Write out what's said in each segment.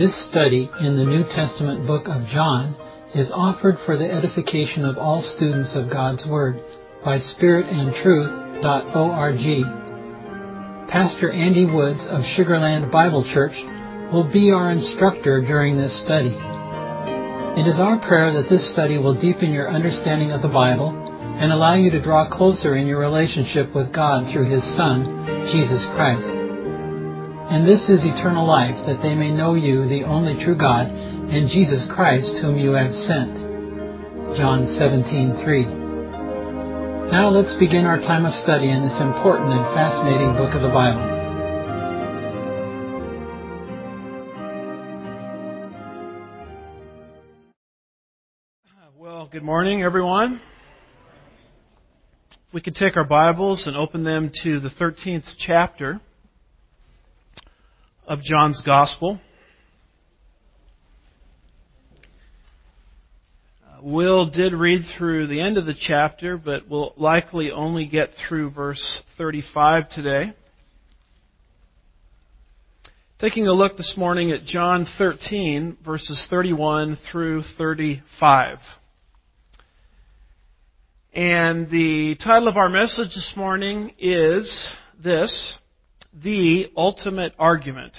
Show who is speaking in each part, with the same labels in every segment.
Speaker 1: This study in the New Testament book of John is offered for the edification of all students of God's Word by spiritandtruth.org. Pastor Andy Woods of Sugarland Bible Church will be our instructor during this study. It is our prayer that this study will deepen your understanding of the Bible and allow you to draw closer in your relationship with God through His Son, Jesus Christ. And this is eternal life, that they may know you, the only true God, and Jesus Christ, whom you have sent. John 17:3. Now let's begin our time of study in this important and fascinating book of the Bible.
Speaker 2: Well, good morning, everyone. We could take our Bibles and open them to the 13th chapter of John's Gospel. Will did read through the end of the chapter, but will likely only get through verse 35 today. Taking a look this morning at John 13, verses 31 through 35. And the title of our message this morning is this: The Ultimate Argument.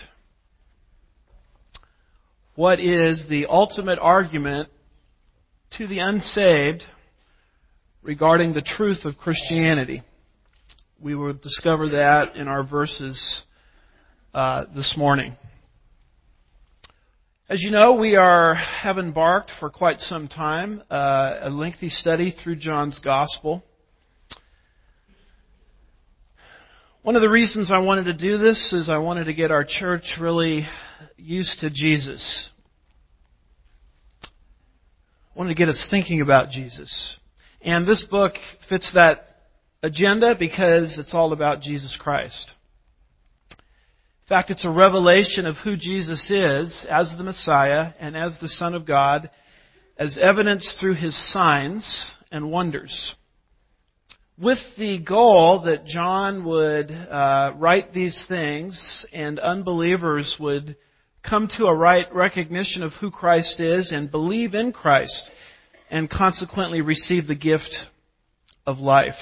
Speaker 2: What is the ultimate argument to the unsaved regarding the truth of Christianity? We will discover that in our verses this morning. As you know, we have embarked for quite some time a lengthy study through John's Gospel. One of the reasons I wanted to do this is I wanted to get our church really used to Jesus. I wanted to get us thinking about Jesus. And this book fits that agenda because it's all about Jesus Christ. In fact, it's a revelation of who Jesus is as the Messiah and as the Son of God, as evidenced through His signs and wonders, with the goal that John would write these things and unbelievers would come to a right recognition of who Christ is and believe in Christ and consequently receive the gift of life.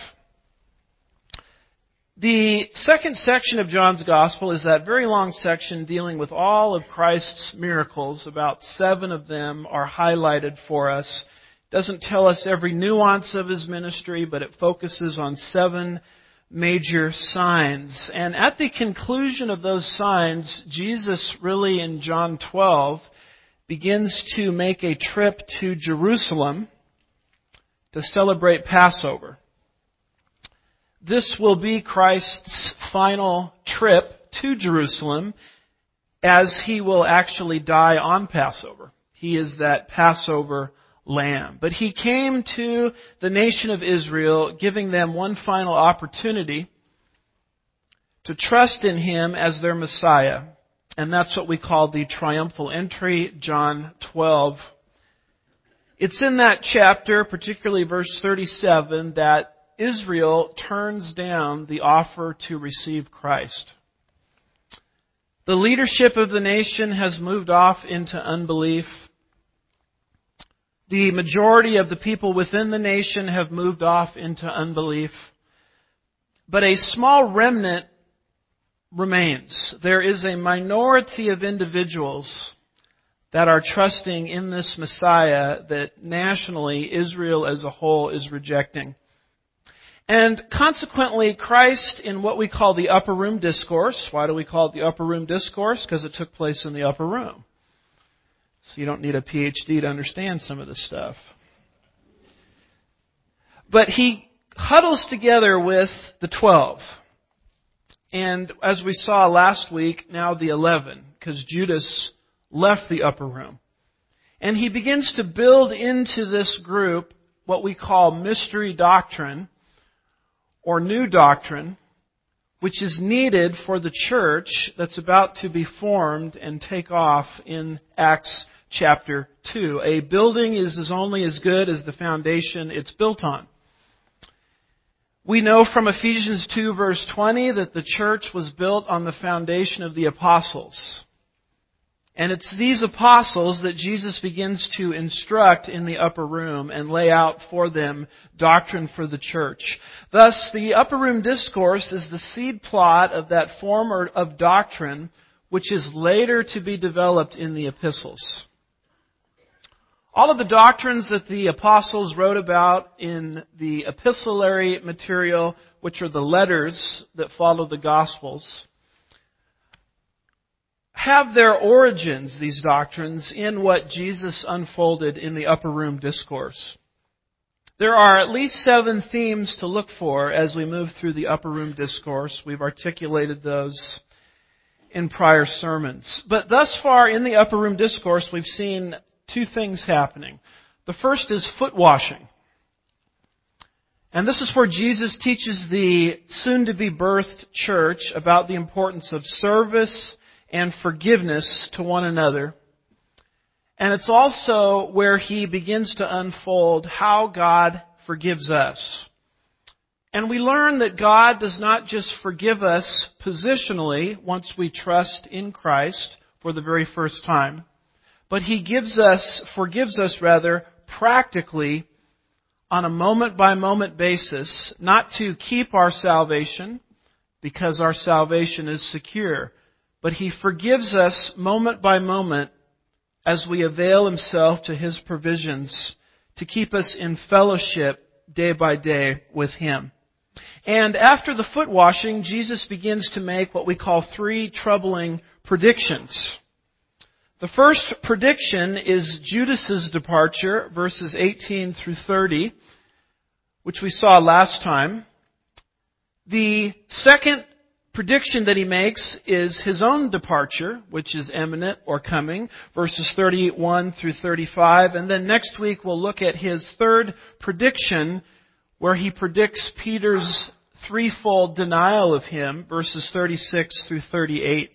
Speaker 2: The second section of John's Gospel is that very long section dealing with all of Christ's miracles. About 7 of them are highlighted for us. It doesn't tell us every nuance of His ministry, but it focuses on 7 major signs. And at the conclusion of those signs, Jesus really in John 12 begins to make a trip to Jerusalem to celebrate Passover. This will be Christ's final trip to Jerusalem, as He will actually die on Passover. He is that Passover lamb. But He came to the nation of Israel, giving them one final opportunity to trust in Him as their Messiah. And that's what we call the triumphal entry, John 12. It's in that chapter, particularly verse 37, that Israel turns down the offer to receive Christ. The leadership of the nation has moved off into unbelief. The majority of the people within the nation have moved off into unbelief. But a small remnant remains. There is a minority of individuals that are trusting in this Messiah that nationally Israel as a whole is rejecting. And consequently, Christ, in what we call the upper room discourse. Why do we call it the upper room discourse? Because it took place in the upper room. So you don't need a PhD to understand some of this stuff. But He huddles together with the 12. And as we saw last week, now the 11, because Judas left the upper room. And He begins to build into this group what we call mystery doctrine, or new doctrine, which is needed for the church that's about to be formed and take off in Acts chapter 2. A building is only as good as the foundation it's built on. We know from Ephesians 2 verse 20 that the church was built on the foundation of the apostles. And it's these apostles that Jesus begins to instruct in the upper room and lay out for them doctrine for the church. Thus, the upper room discourse is the seed plot of that form of doctrine which is later to be developed in the epistles. All of the doctrines that the apostles wrote about in the epistolary material, which are the letters that follow the Gospels, have their origins, these doctrines, in what Jesus unfolded in the upper room discourse. There are at least 7 themes to look for as we move through the upper room discourse. We've articulated those in prior sermons. But thus far in the upper room discourse, we've seen 2 things happening. The first is foot washing. And this is where Jesus teaches the soon-to-be birthed church about the importance of service and forgiveness to one another. And it's also where he begins to unfold how God forgives us. And we learn that God does not just forgive us positionally once we trust in Christ for the very first time, but He forgives us practically on a moment-by-moment basis, not to keep our salvation, because our salvation is secure, but He forgives us moment by moment as we avail Himself to His provisions to keep us in fellowship day by day with Him. And after the foot washing, Jesus begins to make what we call 3 troubling predictions. The first prediction is Judas's departure, verses 18 through 30, which we saw last time. The second prediction that he makes is his own departure, which is imminent or coming, verses 31 through 35. And then next week we'll look at his third prediction, where he predicts Peter's threefold denial of him, verses 36 through 38.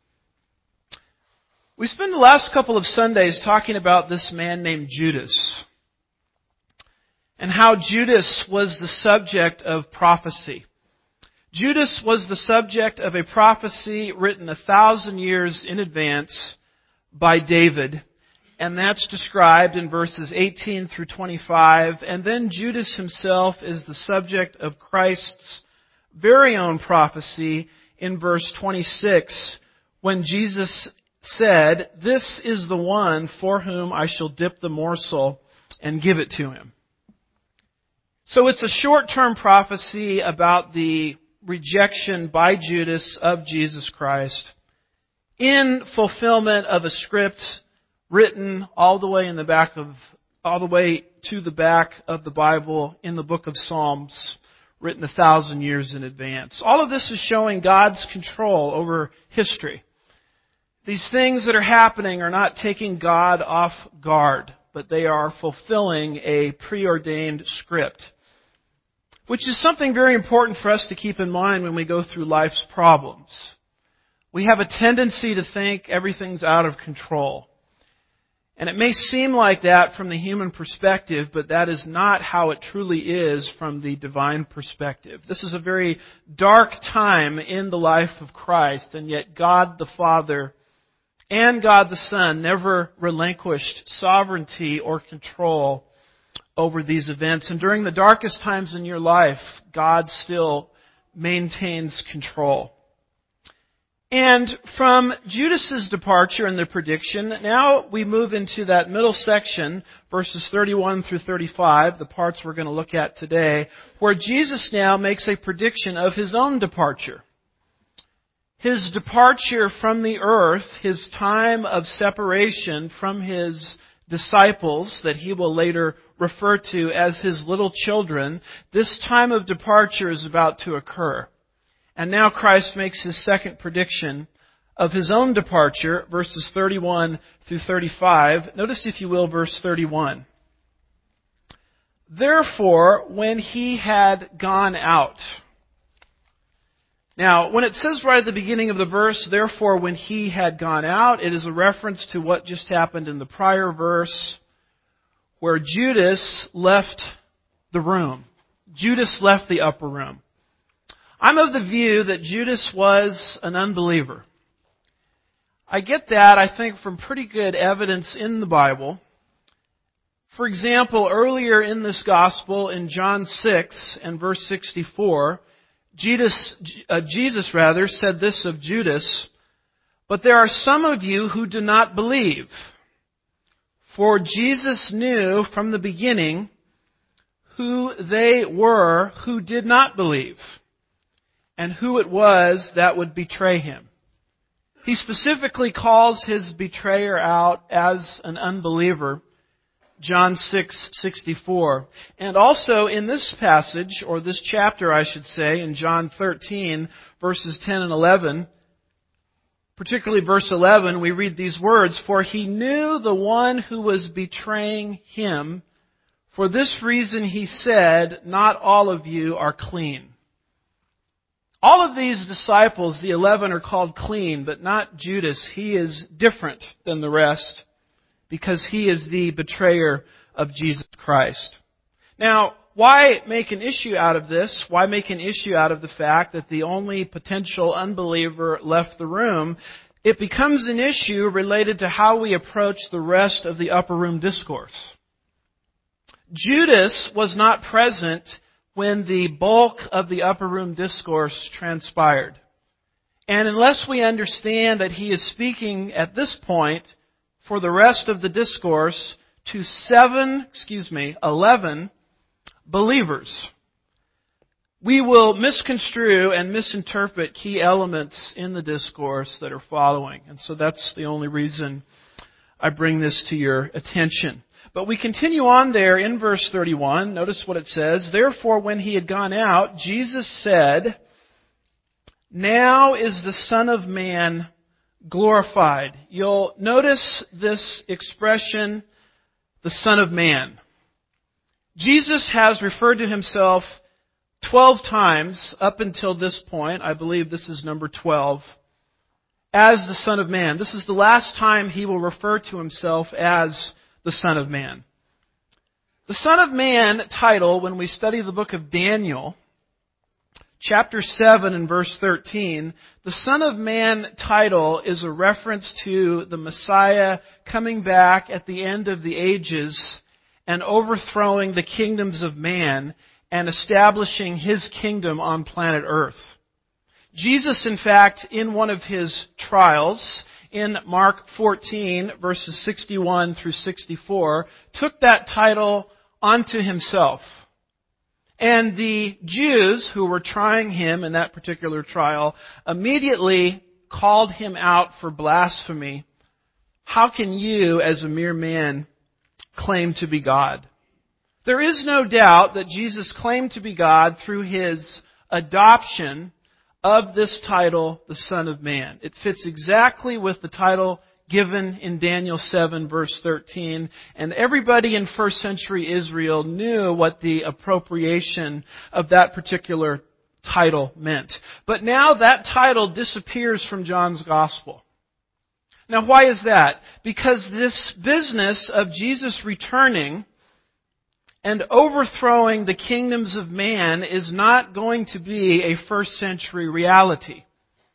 Speaker 2: We spent the last couple of Sundays talking about this man named Judas, and how Judas was the subject of prophecy. Judas was the subject of a prophecy written 1,000 years in advance by David, and that's described in verses 18 through 25. And then Judas himself is the subject of Christ's very own prophecy in verse 26, when Jesus said, "This is the one for whom I shall dip the morsel and give it to him." So it's a short-term prophecy about the rejection by Judas of Jesus Christ in fulfillment of a script written all the way to the back of the Bible in the book of Psalms, written 1,000 years in advance. All of this is showing God's control over history. These things that are happening are not taking God off guard, but they are fulfilling a preordained script, which is something very important for us to keep in mind when we go through life's problems. We have a tendency to think everything's out of control. And it may seem like that from the human perspective, but that is not how it truly is from the divine perspective. This is a very dark time in the life of Christ, and yet God the Father and God the Son never relinquished sovereignty or control over these events. And during the darkest times in your life, God still maintains control. And from Judas's departure and the prediction, now we move into that middle section, verses 31 through 35, the parts we're going to look at today, where Jesus now makes a prediction of His own departure. His departure from the earth, His time of separation from His disciples that He will later refer to as His little children, this time of departure is about to occur. And now Christ makes His second prediction of His own departure, verses 31 through 35. Notice, if you will, verse 31. "Therefore, when He had gone out." Now, when it says right at the beginning of the verse, "Therefore, when He had gone out," it is a reference to what just happened in the prior verse, where Judas left the room. Judas left the upper room. I'm of the view that Judas was an unbeliever. I get that, I think, from pretty good evidence in the Bible. For example, earlier in this gospel, in John 6 and verse 64, Jesus said this of Judas, "But there are some of you who do not believe." For Jesus knew from the beginning who they were who did not believe, and who it was that would betray Him. He specifically calls His betrayer out as an unbeliever, John 6:64. And also in this passage, or this chapter I should say, in John 13, verses 10 and 11, particularly verse 11, we read these words, "For He knew the one who was betraying Him. For this reason He said, 'Not all of you are clean.'" All of these disciples, the 11, are called clean, but not Judas. He is different than the rest, because he is the betrayer of Jesus Christ. Now, why make an issue out of this? Why make an issue out of the fact that the only potential unbeliever left the room? It becomes an issue related to how we approach the rest of the upper room discourse. Judas was not present when the bulk of the upper room discourse transpired. And unless we understand that he is speaking at this point for the rest of the discourse to 11 believers, we will misconstrue and misinterpret key elements in the discourse that are following. And so that's the only reason I bring this to your attention. But we continue on there in verse 31. Notice what it says. "Therefore, when He had gone out, Jesus said, 'Now is the Son of Man glorified.'" You'll notice this expression, the Son of Man. Jesus has referred to Himself 12 times up until this point. I believe this is number 12. As the Son of Man. This is the last time He will refer to Himself as the Son of Man. The Son of Man title, when we study the book of Daniel, chapter 7 and verse 13, the Son of Man title is a reference to the Messiah coming back at the end of the ages and overthrowing the kingdoms of man and establishing His kingdom on planet Earth. Jesus, in fact, in one of His trials, in Mark 14, verses 61 through 64, took that title onto Himself. And the Jews who were trying Him in that particular trial immediately called Him out for blasphemy. How can you, as a mere man, claim to be God? There is no doubt that Jesus claimed to be God through His adoption of this title, the Son of Man. It fits exactly with the title given in Daniel 7 verse 13. And everybody in first century Israel knew what the appropriation of that particular title meant. But now that title disappears from John's Gospel. Now why is that? Because this business of Jesus returning and overthrowing the kingdoms of man is not going to be a first century reality.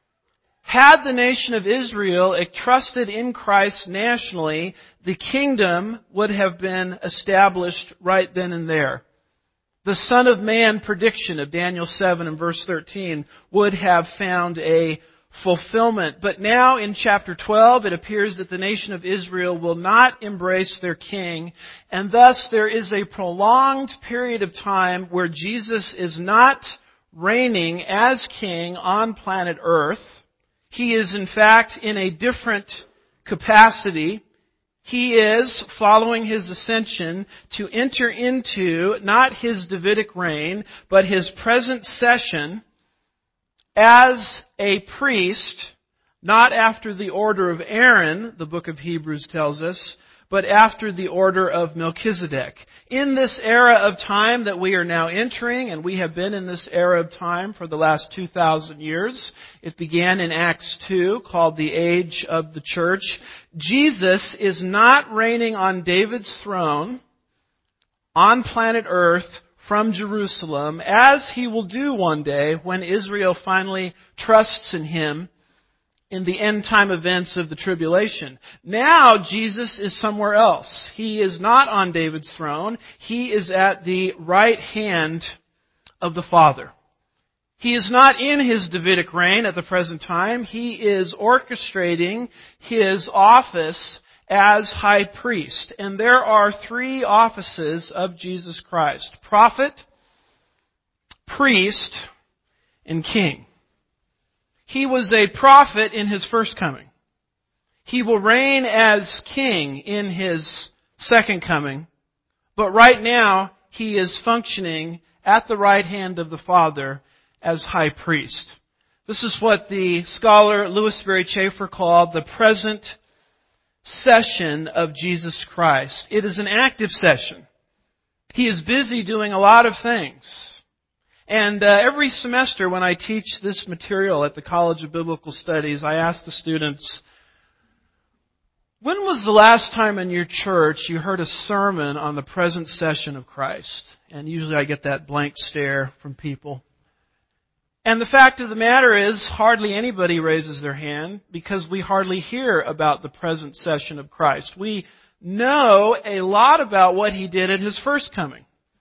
Speaker 2: Had the nation of Israel trusted in Christ nationally, the kingdom would have been established right then and there. The Son of Man prediction of Daniel 7 and verse 13 would have found a fulfillment. But now in chapter 12, it appears that the nation of Israel will not embrace their king, and thus there is a prolonged period of time where Jesus is not reigning as king on planet Earth. He is in fact in a different capacity. He is, following His ascension, to enter into not His Davidic reign, but His present session as a priest, not after the order of Aaron, the book of Hebrews tells us, but after the order of Melchizedek. In this era of time that we are now entering, and we have been in this era of time for the last 2,000 years, it began in Acts 2, called the Age of the Church. Jesus is not reigning on David's throne on planet Earth from Jerusalem, as He will do one day when Israel finally trusts in Him in the end time events of the tribulation. Now Jesus is somewhere else. He is not on David's throne. He is at the right hand of the Father. He is not in His Davidic reign at the present time. He is orchestrating His office as high priest. And there are three offices of Jesus Christ: prophet, priest, and king. He was a prophet in His first coming. He will reign as king in His second coming. But right now, He is functioning at the right hand of the Father as high priest. This is what the scholar Louis Berry Chafer called the present session of Jesus Christ. It is an active session. He is busy doing a lot of things. And every semester when I teach this material at the College of Biblical Studies, I ask the students, when was the last time in your church you heard a sermon on the present session of Christ? And usually I get that blank stare from people. And the fact of the matter is, hardly anybody raises their hand because we hardly hear about the present session of Christ. We know a lot about what He did at His first coming.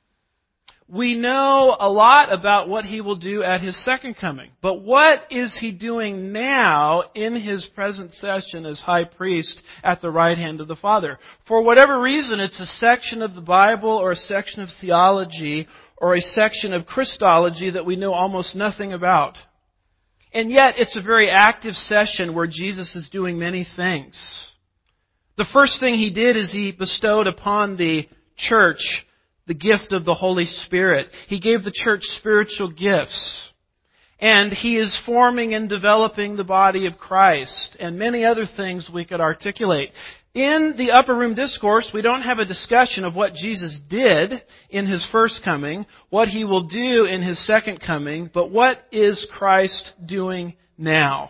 Speaker 2: We know a lot about what He will do at His second coming. But what is He doing now in His present session as high priest at the right hand of the Father? For whatever reason, it's a section of the Bible or a section of theology or a section of Christology that we know almost nothing about. And yet, it's a very active session where Jesus is doing many things. The first thing He did is He bestowed upon the church the gift of the Holy Spirit. He gave the church spiritual gifts. And He is forming and developing the body of Christ and many other things we could articulate. In the Upper Room Discourse, we don't have a discussion of what Jesus did in His first coming, what He will do in His second coming, but what is Christ doing now?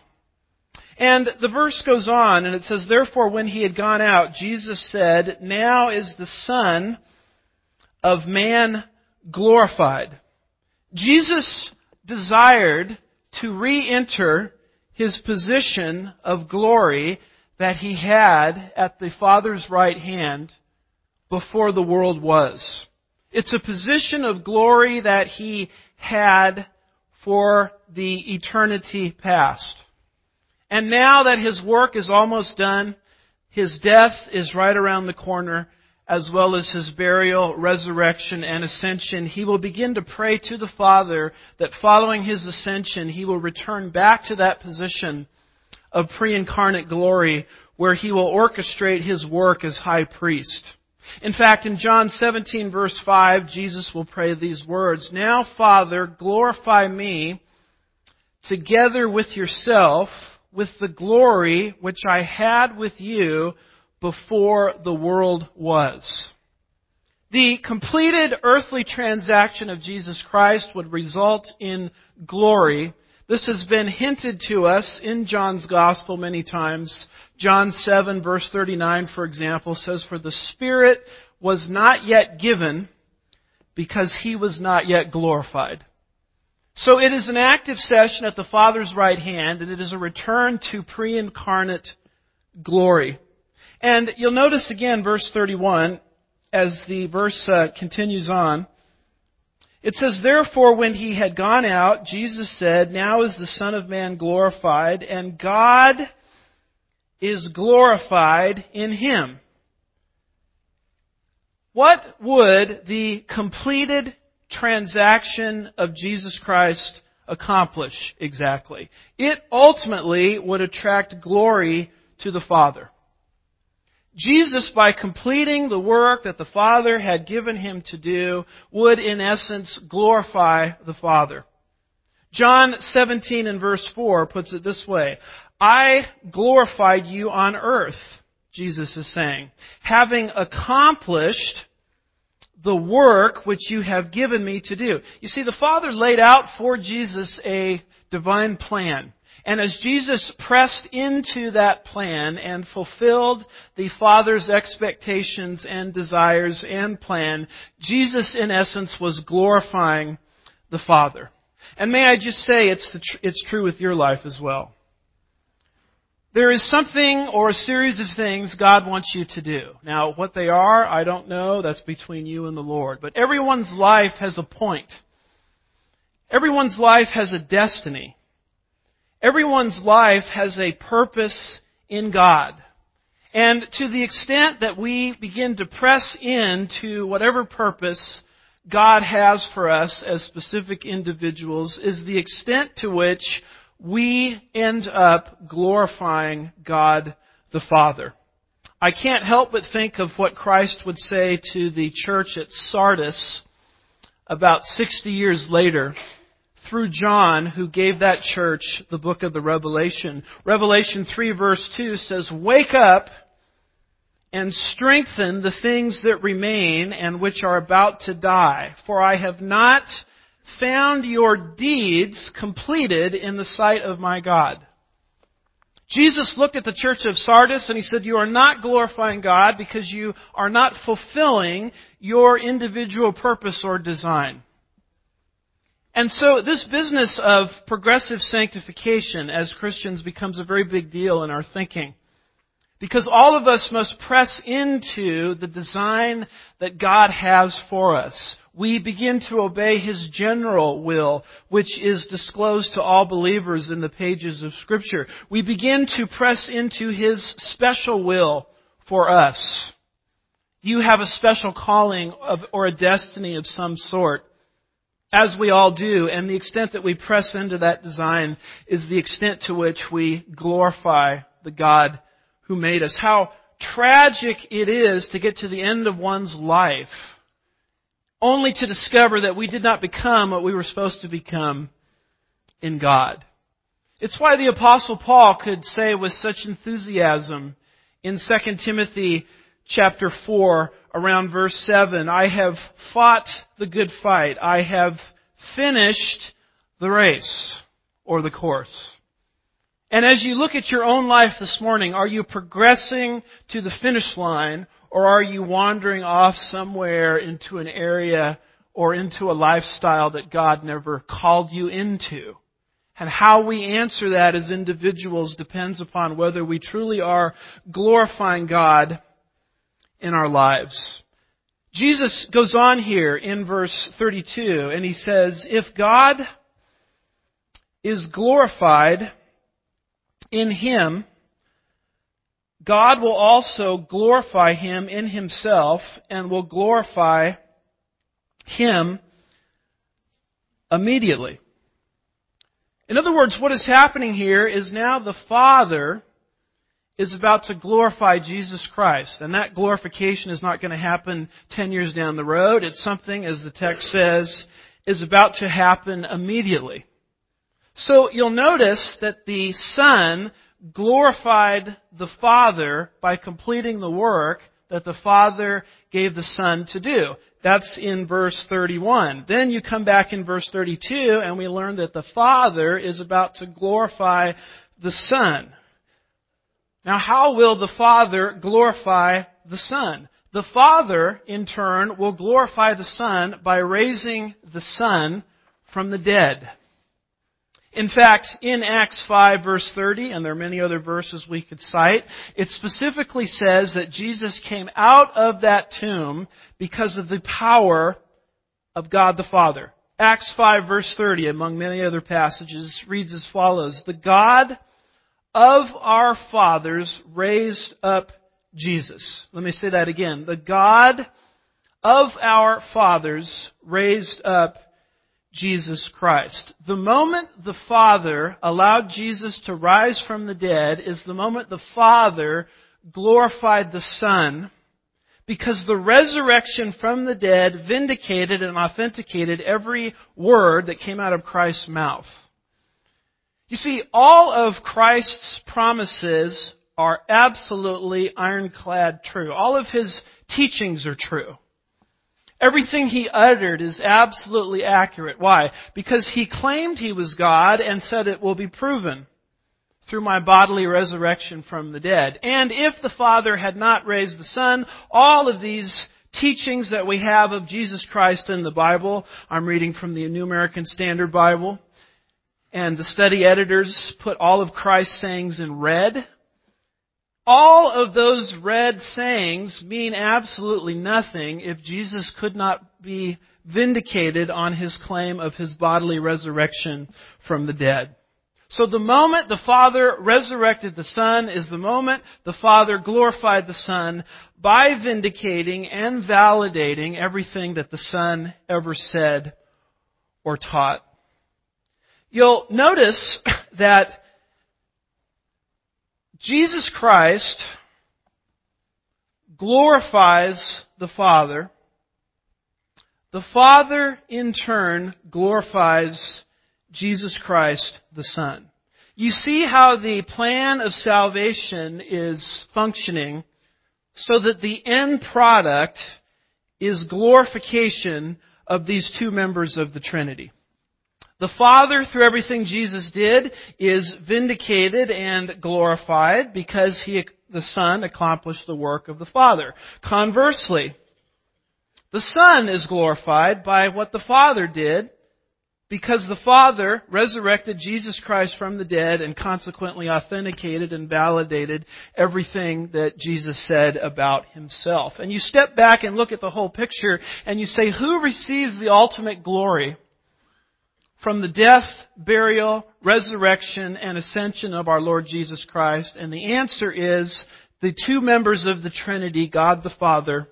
Speaker 2: And the verse goes on and it says, "Therefore when He had gone out, Jesus said, 'Now is the Son of Man glorified.'" Jesus desired to re-enter His position of glory that He had at the Father's right hand before the world was. It's a position of glory that He had for the eternity past. And now that His work is almost done, His death is right around the corner, as well as His burial, resurrection, and ascension, He will begin to pray to the Father that following His ascension, He will return back to that position of pre-incarnate glory where He will orchestrate His work as high priest. In fact, in John 17 verse 5, Jesus will pray these words, "Now, Father, glorify Me together with Yourself with the glory which I had with You before the world was." The completed earthly transaction of Jesus Christ would result in glory. This has been hinted to us in John's Gospel many times. John 7 verse 39, for example, says, "For the Spirit was not yet given because He was not yet glorified." So it is an active session at the Father's right hand, and it is a return to pre-incarnate glory. And you'll notice again verse 31, as the verse continues on. It says, "Therefore when He had gone out, Jesus said, 'Now is the Son of Man glorified, and God is glorified in Him.'" What would the completed transaction of Jesus Christ accomplish exactly? It ultimately would attract glory to the Father. Jesus, by completing the work that the Father had given Him to do, would in essence glorify the Father. John 17 and verse 4 puts it this way, "I glorified You on earth," Jesus is saying, "having accomplished the work which You have given Me to do." You see, the Father laid out for Jesus a divine plan. And as Jesus pressed into that plan and fulfilled the Father's expectations and desires and plan, Jesus in essence was glorifying the Father. And may I just say, it's true with your life as well. There is something or a series of things God wants you to do. Now, what they are, I don't know. That's between you and the Lord. But everyone's life has a point. Everyone's life has a destiny. Everyone's life has a purpose in God. And to the extent that we begin to press into whatever purpose God has for us as specific individuals is the extent to which we end up glorifying God the Father. I can't help but think of what Christ would say to the church at Sardis about 60 years later through John, who gave that church the book of the Revelation. Revelation 3 verse 2 says, "Wake up and strengthen the things that remain and which are about to die. For I have not found your deeds completed in the sight of my God." Jesus looked at the church of Sardis and He said, "You are not glorifying God because you are not fulfilling your individual purpose or design." And so this business of progressive sanctification as Christians becomes a very big deal in our thinking. Because all of us must press into the design that God has for us. We begin to obey His general will, which is disclosed to all believers in the pages of Scripture. We begin to press into His special will for us. You have a special calling or a destiny of some sort, as we all do, and the extent that we press into that design is the extent to which we glorify the God who made us. How tragic it is to get to the end of one's life only to discover that we did not become what we were supposed to become in God. It's why the Apostle Paul could say with such enthusiasm in 2 Timothy chapter 4, around verse 7, "I have fought the good fight. I have finished the race," or the course. And as you look at your own life this morning, are you progressing to the finish line, or are you wandering off somewhere into an area or into a lifestyle that God never called you into? And how we answer that as individuals depends upon whether we truly are glorifying God in our lives. Jesus goes on here in verse 32 and He says, "If God is glorified in Him, God will also glorify Him in Himself and will glorify Him immediately." In other words, what is happening here is now the Father is about to glorify Jesus Christ. And that glorification is not going to happen 10 years down the road. It's something, as the text says, is about to happen immediately. So you'll notice that the Son glorified the Father by completing the work that the Father gave the Son to do. That's in verse 31. Then you come back in verse 32 and we learn that the Father is about to glorify the Son. Now, how will the Father glorify the Son? The Father, in turn, will glorify the Son by raising the Son from the dead. In fact, in Acts 5 verse 30, and there are many other verses we could cite, it specifically says that Jesus came out of that tomb because of the power of God the Father. Acts 5 verse 30, among many other passages, reads as follows: "The God of our fathers raised up Jesus." Let me say that again. The God of our fathers raised up Jesus Christ. The moment the Father allowed Jesus to rise from the dead is the moment the Father glorified the Son, because the resurrection from the dead vindicated and authenticated every word that came out of Christ's mouth. You see, all of Christ's promises are absolutely ironclad true. All of His teachings are true. Everything He uttered is absolutely accurate. Why? Because He claimed He was God and said it will be proven through my bodily resurrection from the dead. And if the Father had not raised the Son, all of these teachings that we have of Jesus Christ in the Bible, I'm reading from the New American Standard Bible, and the study editors put all of Christ's sayings in red. All of those read sayings mean absolutely nothing if Jesus could not be vindicated on His claim of His bodily resurrection from the dead. So the moment the Father resurrected the Son is the moment the Father glorified the Son by vindicating and validating everything that the Son ever said or taught. You'll notice that Jesus Christ glorifies the Father. The Father, in turn, glorifies Jesus Christ, the Son. You see how the plan of salvation is functioning so that the end product is glorification of these two members of the Trinity. The Father, through everything Jesus did, is vindicated and glorified because the Son accomplished the work of the Father. Conversely, the Son is glorified by what the Father did because the Father resurrected Jesus Christ from the dead and consequently authenticated and validated everything that Jesus said about Himself. And you step back and look at the whole picture and you say, who receives the ultimate glory from the death, burial, resurrection, and ascension of our Lord Jesus Christ? And the answer is the two members of the Trinity, God the Father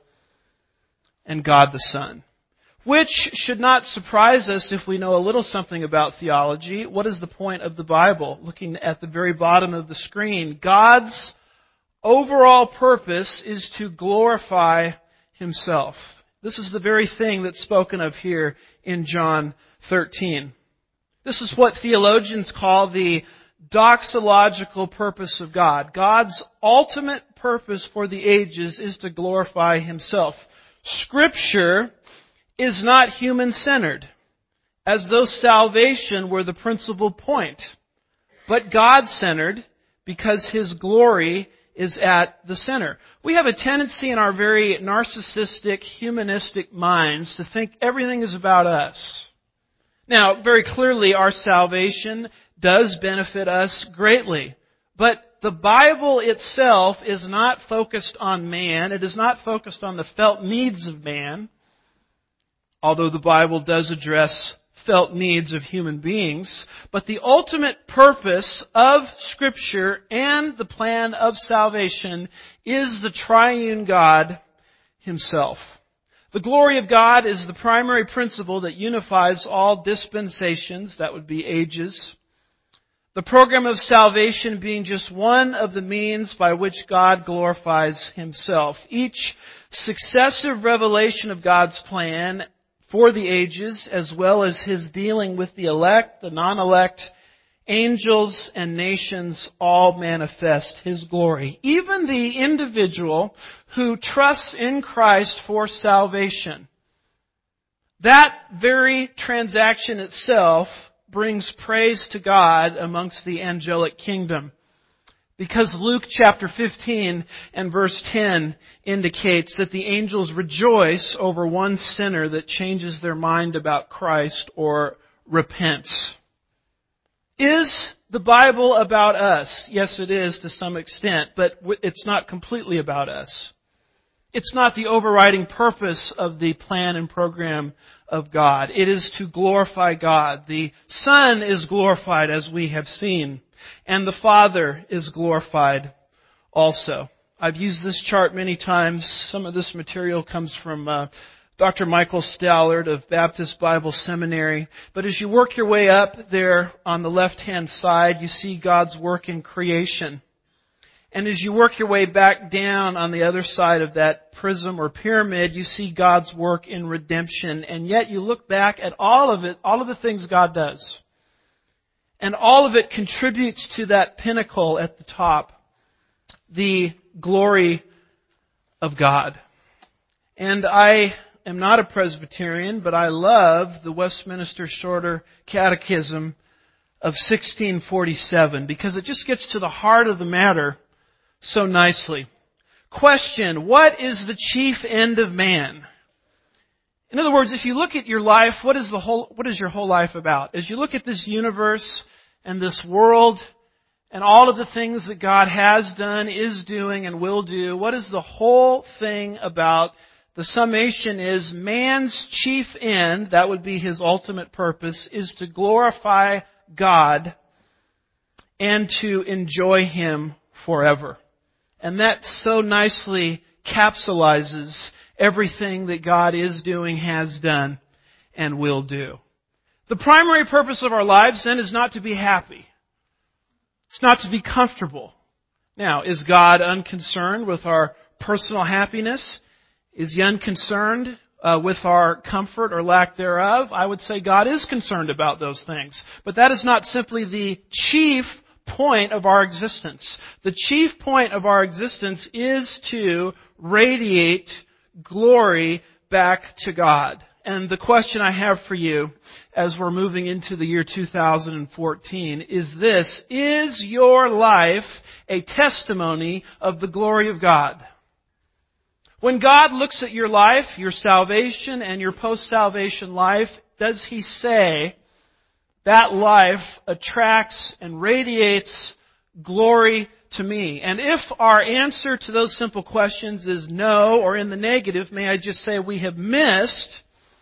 Speaker 2: and God the Son. Which should not surprise us if we know a little something about theology. What is the point of the Bible? Looking at the very bottom of the screen, God's overall purpose is to glorify Himself. This is the very thing that's spoken of here in John 13. This is what theologians call the doxological purpose of God. God's ultimate purpose for the ages is to glorify Himself. Scripture is not human-centered, as though salvation were the principal point, but God-centered because His glory is at the center. We have a tendency in our very narcissistic, humanistic minds to think everything is about us. Now, very clearly, our salvation does benefit us greatly, but the Bible itself is not focused on man. It is not focused on the felt needs of man, although the Bible does address felt needs of human beings. But the ultimate purpose of Scripture and the plan of salvation is the triune God Himself. The glory of God is the primary principle that unifies all dispensations, that would be ages. The program of salvation being just one of the means by which God glorifies Himself. Each successive revelation of God's plan for the ages, as well as His dealing with the elect, the non-elect, angels, and nations, all manifest His glory. Even the individual who trusts in Christ for salvation. That very transaction itself brings praise to God amongst the angelic kingdom. Because Luke chapter 15 and verse 10 indicates that the angels rejoice over one sinner that changes their mind about Christ or repents. Is the Bible about us? Yes, it is to some extent, but it's not completely about us. It's not the overriding purpose of the plan and program of God. It is to glorify God. The Son is glorified, as we have seen, and the Father is glorified also. I've used this chart many times. Some of this material comes from Dr. Michael Stallard of Baptist Bible Seminary. But as you work your way up there on the left-hand side, you see God's work in creation. And as you work your way back down on the other side of that prism or pyramid, you see God's work in redemption. And yet you look back at all of it, all of the things God does. And all of it contributes to that pinnacle at the top, the glory of God. And I am not a Presbyterian, but I love the Westminster Shorter Catechism of 1647 because it just gets to the heart of the matter so nicely. Question: what is the chief end of man? In other words, if you look at your life, what is your whole life about? As you look at this universe and this world and all of the things that God has done, is doing, and will do, what is the whole thing about? The summation is man's chief end, that would be his ultimate purpose, is to glorify God and to enjoy Him forever. And that so nicely capsulizes everything that God is doing, has done, and will do. The primary purpose of our lives then is not to be happy. It's not to be comfortable. Now, is God unconcerned with our personal happiness? Is He unconcerned with our comfort or lack thereof? I would say God is concerned about those things. But that is not simply the chief point of our existence. The chief point of our existence is to radiate glory back to God. And the question I have for you as we're moving into the year 2014 is this: is your life a testimony of the glory of God? When God looks at your life, your salvation and your post-salvation life, does He say that life attracts and radiates glory to me? And if our answer to those simple questions is no, or in the negative, may I just say we have missed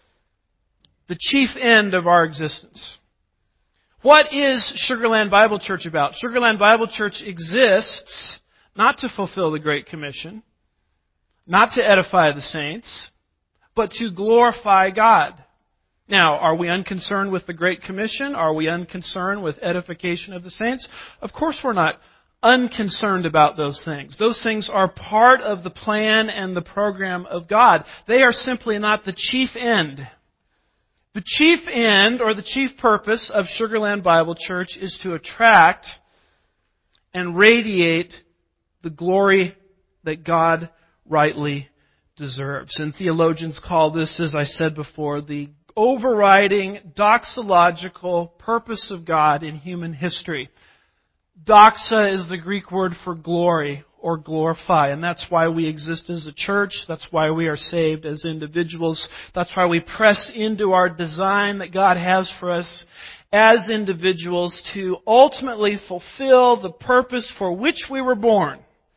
Speaker 2: the chief end of our existence. What is Sugar Land Bible Church about? Sugar Land Bible Church exists not to fulfill the Great Commission, not to edify the saints, but to glorify God. Now, are we unconcerned with the Great Commission? Are we unconcerned with edification of the saints? Of course we're not unconcerned about those things. Those things are part of the plan and the program of God. They are simply not the chief end. The chief end, or the chief purpose of Sugar Land Bible Church is to attract and radiate the glory that God rightly deserves. And theologians call this, as I said before, the overriding doxological purpose of God in human history. Doxa is the Greek word for glory or glorify, and that's why we exist as a church. That's why we are saved as individuals. That's why we press into our design that God has for us as individuals to ultimately fulfill the purpose for which we were born,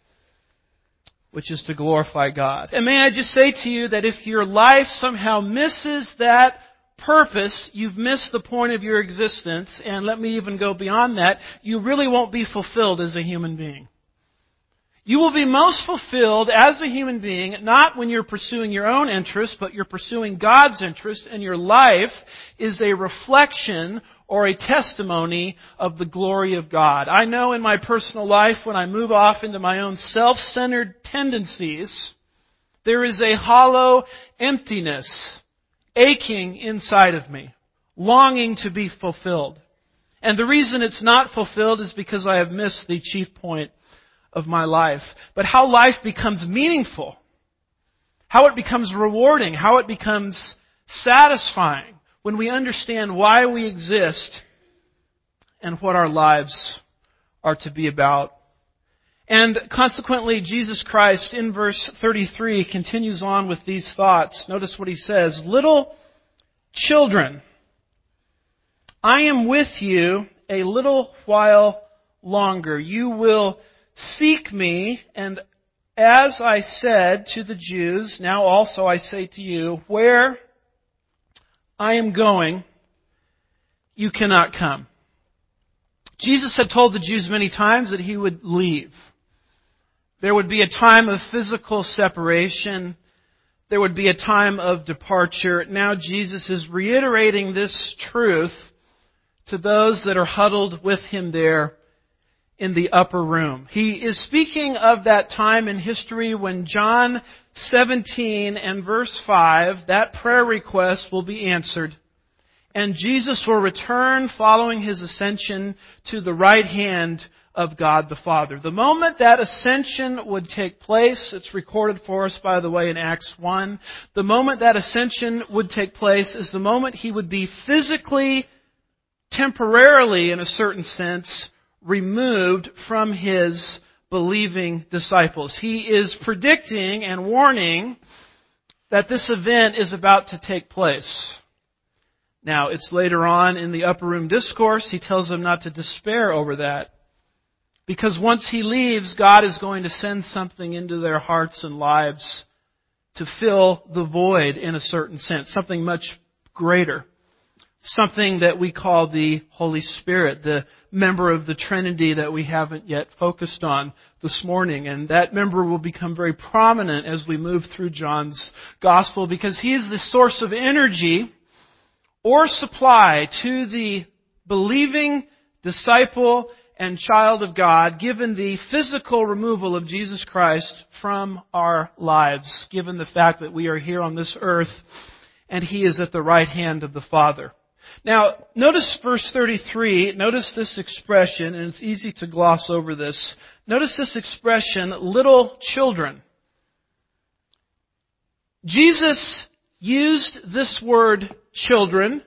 Speaker 2: which is to glorify God. And may I just say to you that if your life somehow misses that purpose, you've missed the point of your existence, and let me even go beyond that, you really won't be fulfilled as a human being. You will be most fulfilled as a human being, not when you're pursuing your own interests, but you're pursuing God's interest, and your life is a reflection or a testimony of the glory of God. I know in my personal life, when I move off into my own self-centered tendencies, there is a hollow emptiness aching inside of me, longing to be fulfilled. And the reason it's not fulfilled is because I have missed the chief point of my life. But how life becomes meaningful, how it becomes rewarding, how it becomes satisfying when we understand why we exist and what our lives are to be about. And consequently, Jesus Christ in verse 33 continues on with these thoughts. Notice what He says: "Little children, I am with you a little while longer. You will seek me, and as I said to the Jews, now also I say to you, where I am going, you cannot come." Jesus had told the Jews many times that He would leave. There would be a time of physical separation. There would be a time of departure. Now Jesus is reiterating this truth to those that are huddled with Him there in the upper room. He is speaking of that time in history when John 17 and verse 5, that prayer request will be answered. And Jesus will return following His ascension to the right hand of God the Father. The moment that ascension would take place, it's recorded for us, by the way, in Acts 1. The moment that ascension would take place is the moment He would be physically, temporarily, in a certain sense, removed from His believing disciples. He is predicting and warning that this event is about to take place. Now, it's later on in the upper room discourse, He tells them not to despair over that. Because once He leaves, God is going to send something into their hearts and lives to fill the void in a certain sense, something much greater. Something that we call the Holy Spirit, the member of the Trinity that we haven't yet focused on this morning. And that member will become very prominent as we move through John's Gospel, because he is the source of energy or supply to the believing disciple and child of God, given the physical removal of Jesus Christ from our lives, given the fact that we are here on this earth and He is at the right hand of the Father. Now, notice verse 33, notice this expression, and it's easy to gloss over this. Notice this expression, little children. Jesus used this word children,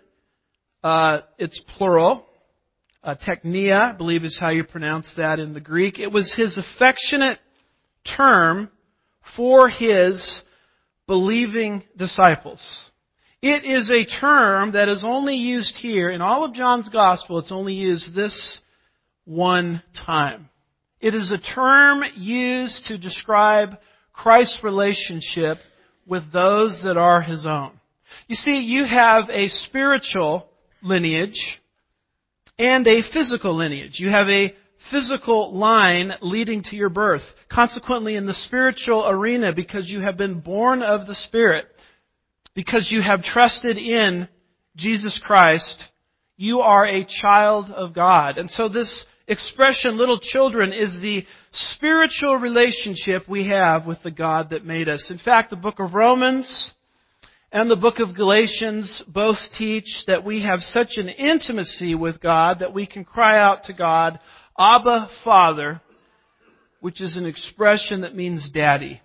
Speaker 2: it's plural, teknia, I believe is how you pronounce that in the Greek. It was His affectionate term for His believing disciples. It is a term that is only used here. In all of John's Gospel, it's only used this one time. It is a term used to describe Christ's relationship with those that are His own. You see, you have a spiritual lineage and a physical lineage. You have a physical line leading to your birth. Consequently, in the spiritual arena, because you have been born of the Spirit, because you have trusted in Jesus Christ, you are a child of God. And so this expression, little children, is the spiritual relationship we have with the God that made us. In fact, the book of Romans and the book of Galatians both teach that we have such an intimacy with God that we can cry out to God, Abba, Father, which is an expression that means daddy.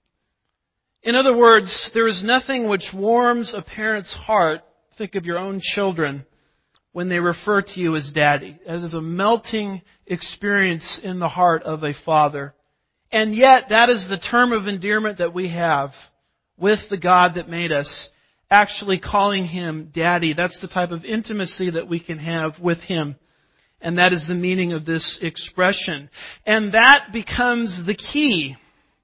Speaker 2: In other words, there is nothing which warms a parent's heart, think of your own children, when they refer to you as daddy. It is a melting experience in the heart of a father. And yet, that is the term of endearment that we have with the God that made us, actually calling Him daddy. That's the type of intimacy that we can have with Him. And that is the meaning of this expression. And that becomes the key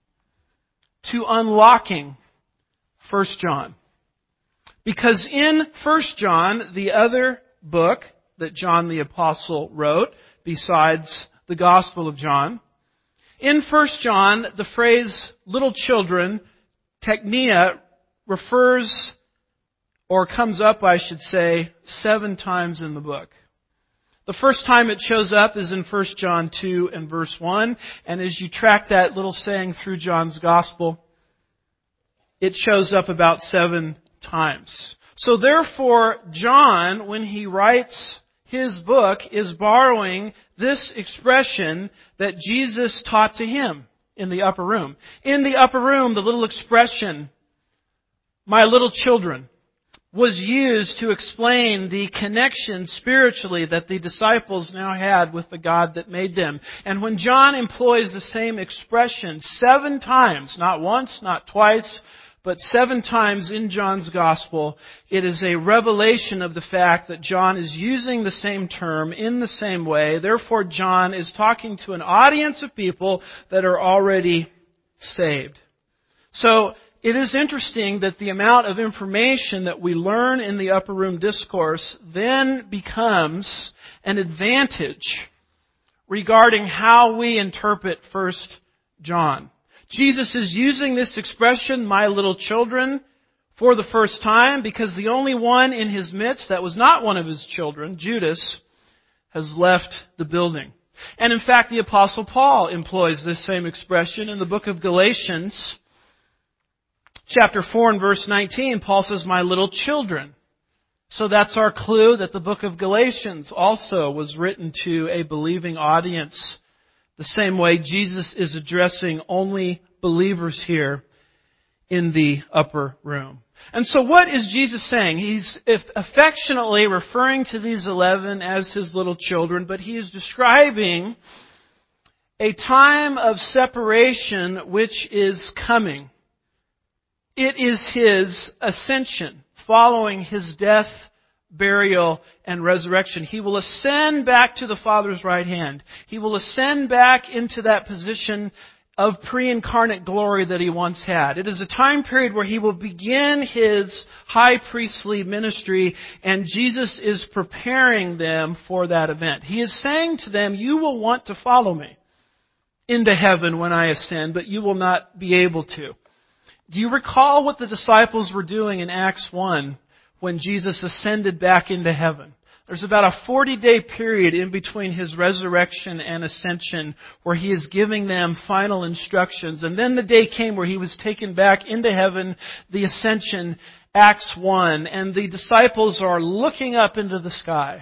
Speaker 2: to unlocking 1 John. Because in 1 John, the other book that John the Apostle wrote, besides the Gospel of John, in 1 John, the phrase little children, teknia, refers, or comes up, I should say, 7 times in the book. The first time it shows up is in 1 John 2 and verse 1. And as you track that little saying through John's Gospel, it shows up about 7 times. So therefore, John, when he writes his book, is borrowing this expression that Jesus taught to him in the upper room. In the upper room, the little expression, my little children, was used to explain the connection spiritually that the disciples now had with the God that made them. And when John employs the same expression 7 times, not once, not twice, but 7 times in John's Gospel, it is a revelation of the fact that John is using the same term in the same way. Therefore, John is talking to an audience of people that are already saved. So, it is interesting that the amount of information that we learn in the upper room discourse then becomes an advantage regarding how we interpret 1 John. Jesus is using this expression, my little children, for the first time because the only one in His midst that was not one of His children, Judas, has left the building. And in fact, the Apostle Paul employs this same expression in the book of Galatians, Chapter 4 and verse 19, Paul says, my little children. So that's our clue that the book of Galatians also was written to a believing audience. The same way Jesus is addressing only believers here in the upper room. And so what is Jesus saying? He's affectionately referring to these 11 as His little children, but He is describing a time of separation which is coming. It is His ascension, following His death, burial, and resurrection. He will ascend back to the Father's right hand. He will ascend back into that position of pre-incarnate glory that He once had. It is a time period where He will begin His high priestly ministry, and Jesus is preparing them for that event. He is saying to them, you will want to follow me into heaven when I ascend, but you will not be able to. Do you recall what the disciples were doing in Acts 1 when Jesus ascended back into heaven? There's about a 40-day period in between His resurrection and ascension where He is giving them final instructions. And then the day came where He was taken back into heaven, the ascension, Acts 1. And the disciples are looking up into the sky.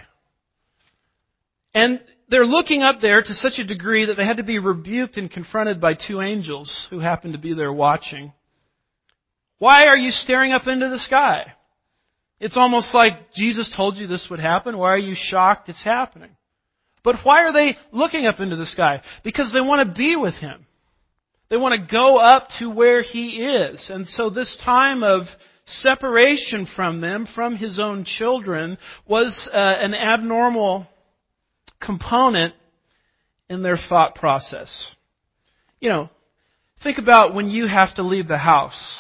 Speaker 2: And they're looking up there to such a degree that they had to be rebuked and confronted by two angels who happened to be there watching. Why are you staring up into the sky? It's almost like Jesus told you this would happen. Why are you shocked it's happening? But why are they looking up into the sky? Because they want to be with Him. They want to go up to where He is. And so this time of separation from them, from His own children, was an abnormal component in their thought process. You know, think about when you have to leave the house.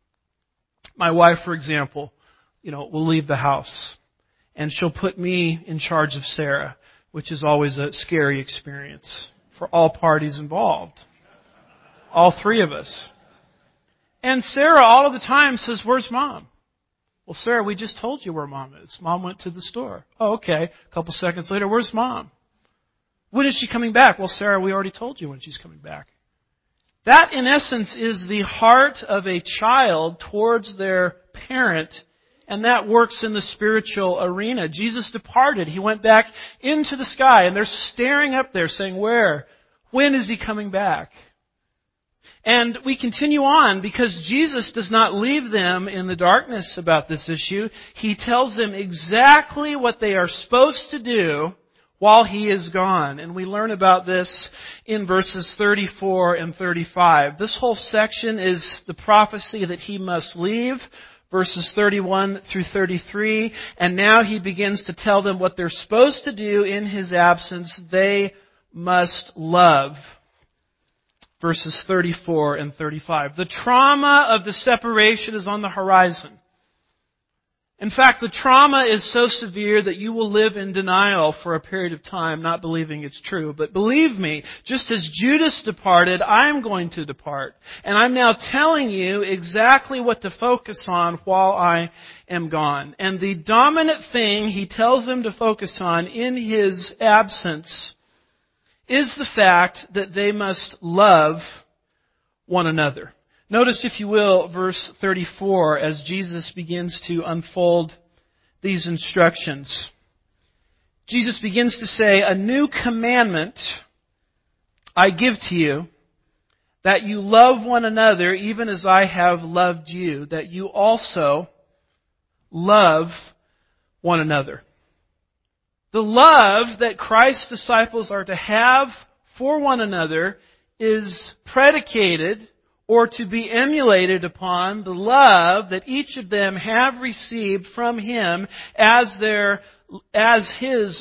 Speaker 2: My wife, for example, will leave the house. And she'll put me in charge of Sarah, which is always a scary experience for all parties involved. All three of us. And Sarah all of the time says, where's Mom? Well, Sarah, we just told you where Mom is. Mom went to the store. Oh, okay. A couple seconds later, where's Mom? When is she coming back? Well, Sarah, we already told you when she's coming back. That, in essence, is the heart of a child towards their parent, and that works in the spiritual arena. Jesus departed. He went back into the sky, and they're staring up there saying, where? When is He coming back? And we continue on because Jesus does not leave them in the darkness about this issue. He tells them exactly what they are supposed to do while He is gone. And we learn about this in verses 34 and 35. This whole section is the prophecy that He must leave, verses 31 through 33. And now He begins to tell them what they're supposed to do in His absence. They must love. Verses 34 and 35. The trauma of the separation is on the horizon. In fact, the trauma is so severe that you will live in denial for a period of time, not believing it's true. But believe me, just as Judas departed, I'm going to depart. And I'm now telling you exactly what to focus on while I am gone. And the dominant thing He tells them to focus on in His absence is the fact that they must love one another. Notice, if you will, verse 34 as Jesus begins to unfold these instructions. Jesus begins to say, a new commandment I give to you, that you love one another even as I have loved you, that you also love one another. The love that Christ's disciples are to have for one another is predicated or to be emulated upon the love that each of them have received from Him as His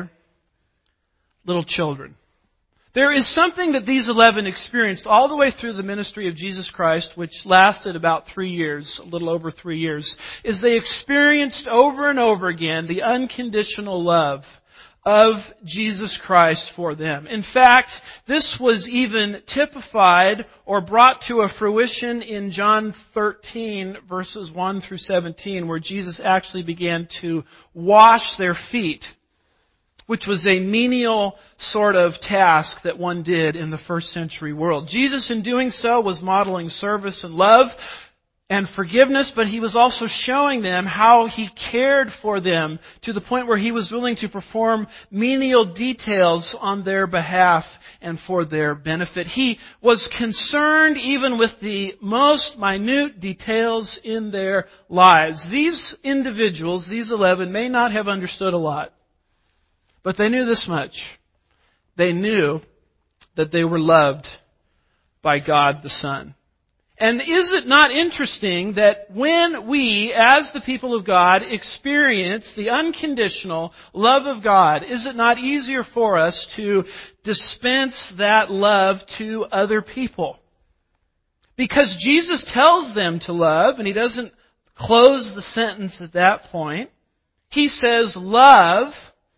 Speaker 2: little children. There is something that these 11 experienced all the way through the ministry of Jesus Christ, which lasted about 3 years, a little over 3 years, is they experienced over and over again the unconditional love of Jesus Christ for them. In fact, this was even typified or brought to a fruition in John 13, verses 1 through 17, where Jesus actually began to wash their feet, which was a menial sort of task that one did in the first century world. Jesus, in doing so, was modeling service and love and forgiveness, but He was also showing them how He cared for them to the point where He was willing to perform menial details on their behalf and for their benefit. He was concerned even with the most minute details in their lives. These individuals, these 11, may not have understood a lot, but they knew this much. They knew that they were loved by God the Son. And is it not interesting that when we, as the people of God, experience the unconditional love of God, is it not easier for us to dispense that love to other people? Because Jesus tells them to love, and He doesn't close the sentence at that point. He says, love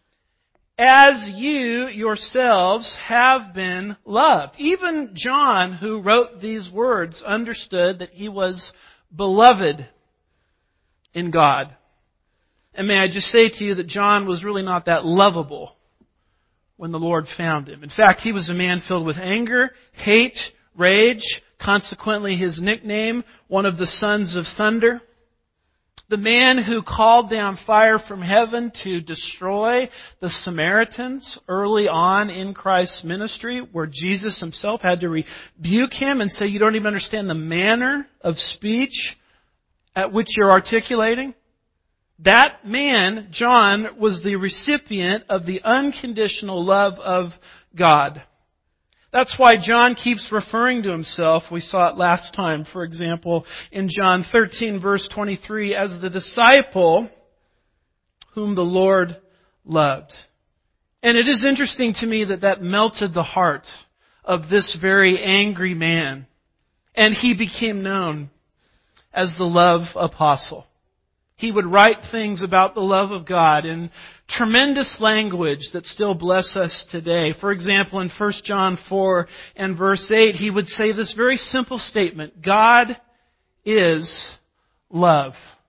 Speaker 2: as you yourselves have been loved. Even John, who wrote these words, understood that he was beloved in God. And may I just say to you that John was really not that lovable when the Lord found him. In fact, he was a man filled with anger, hate, rage, consequently his nickname, one of the sons of thunder. The man who called down fire from heaven to destroy the Samaritans early on in Christ's ministry, where Jesus Himself had to rebuke him and say, you don't even understand the manner of speech at which you're articulating. That man, John, was the recipient of the unconditional love of God. That's why John keeps referring to himself. We saw it last time, for example, in John 13, verse 23, as the disciple whom the Lord loved. And it is interesting to me that that melted the heart of this very angry man. And he became known as the love apostle. He would write things about the love of God in tremendous language that still bless us today. For example, in 1 John 4 and verse 8, he would say this very simple statement, God is love.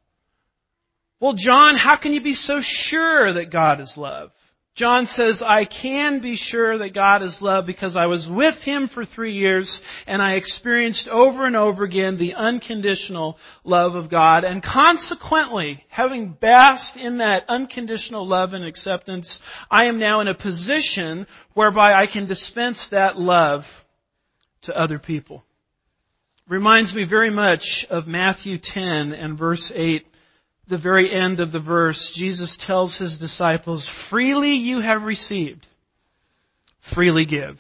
Speaker 2: Well, John, how can you be so sure that God is love? John says, I can be sure that God is love because I was with Him for 3 years and I experienced over and over again the unconditional love of God. And consequently, having basked in that unconditional love and acceptance, I am now in a position whereby I can dispense that love to other people. Reminds me very much of Matthew 10 and verse 8. The very end of the verse, Jesus tells His disciples, freely you have received, freely give.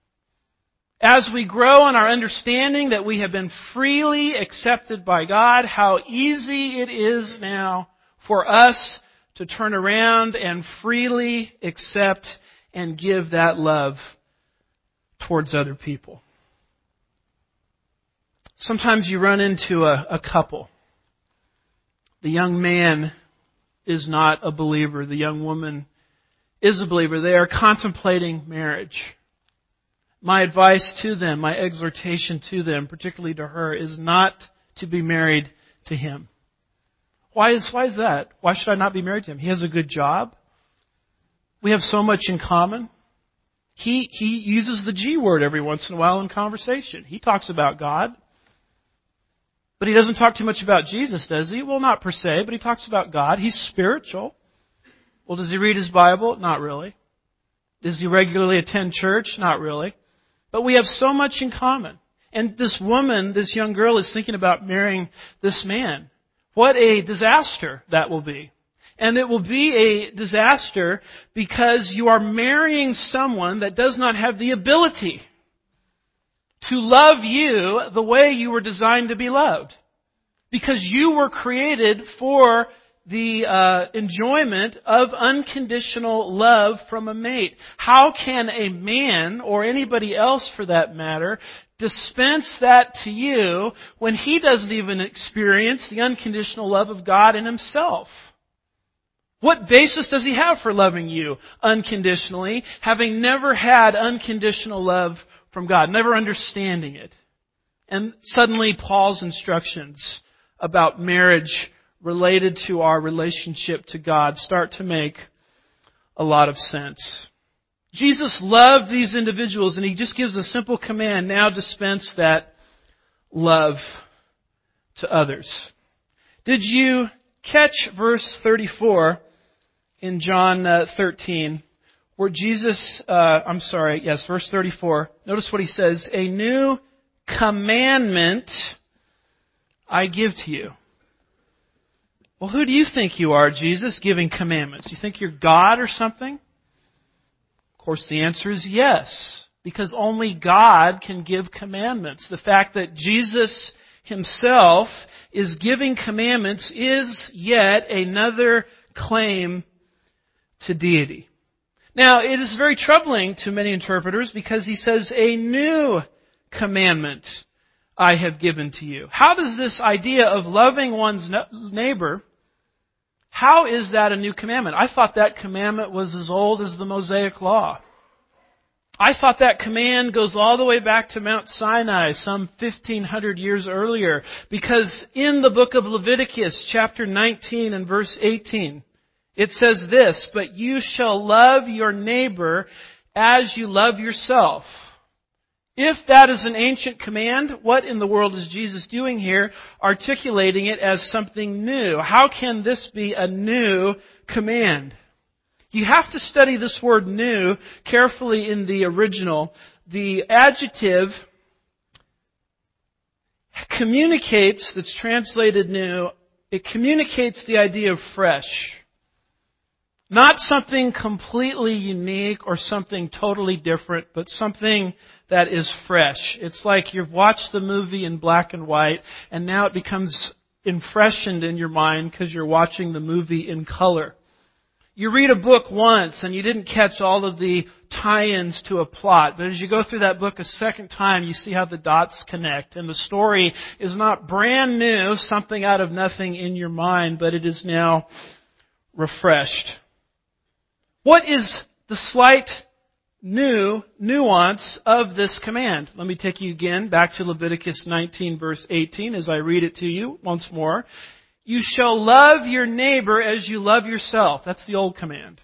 Speaker 2: As we grow in our understanding that we have been freely accepted by God, how easy it is now for us to turn around and freely accept and give that love towards other people. Sometimes you run into a couple. The young man is not a believer. The young woman is a believer. They are contemplating marriage. My advice to them, my exhortation to them, particularly to her, is not to be married to him. Why is that? Why should I not be married to him? He has a good job. We have so much in common. He uses the G word every once in a while in conversation. He talks about God. But he doesn't talk too much about Jesus, does he? Well, not per se, but he talks about God. He's spiritual. Well, does he read his Bible? Not really. Does he regularly attend church? Not really. But we have so much in common. And this woman, this young girl, is thinking about marrying this man. What a disaster that will be. And it will be a disaster because you are marrying someone that does not have the ability to love you the way you were designed to be loved. Because you were created for the enjoyment of unconditional love from a mate. How can a man, or anybody else for that matter, dispense that to you when he doesn't even experience the unconditional love of God in himself? What basis does he have for loving you unconditionally, having never had unconditional love from God, never understanding it? And suddenly Paul's instructions about marriage related to our relationship to God start to make a lot of sense. Jesus loved these individuals and He just gives a simple command, now dispense that love to others. Did you catch verse 34 in John 13? Where Jesus, verse 34. Notice what He says. A new commandment I give to you. Well, who do you think you are, Jesus, giving commandments? Do you think you're God or something? Of course, the answer is yes. Because only God can give commandments. The fact that Jesus Himself is giving commandments is yet another claim to deity. Now, it is very troubling to many interpreters because He says, a new commandment I have given to you. How does this idea of loving one's neighbor, how is that a new commandment? I thought that commandment was as old as the Mosaic Law. I thought that command goes all the way back to Mount Sinai, some 1,500 years earlier, because in the book of Leviticus, chapter 19 and verse 18, it says this, but you shall love your neighbor as you love yourself. If that is an ancient command, what in the world is Jesus doing here, articulating it as something new? How can this be a new command? You have to study this word new carefully in the original. The adjective communicates, that's translated new, it communicates the idea of fresh. Not something completely unique or something totally different, but something that is fresh. It's like you've watched the movie in black and white, and now it becomes freshened in your mind because you're watching the movie in color. You read a book once and you didn't catch all of the tie-ins to a plot, but as you go through that book a second time, you see how the dots connect. And the story is not brand new, something out of nothing in your mind, but it is now refreshed. What is the slight new nuance of this command? Let me take you again back to Leviticus 19 verse 18 as I read it to you once more. You shall love your neighbor as you love yourself. That's the old command.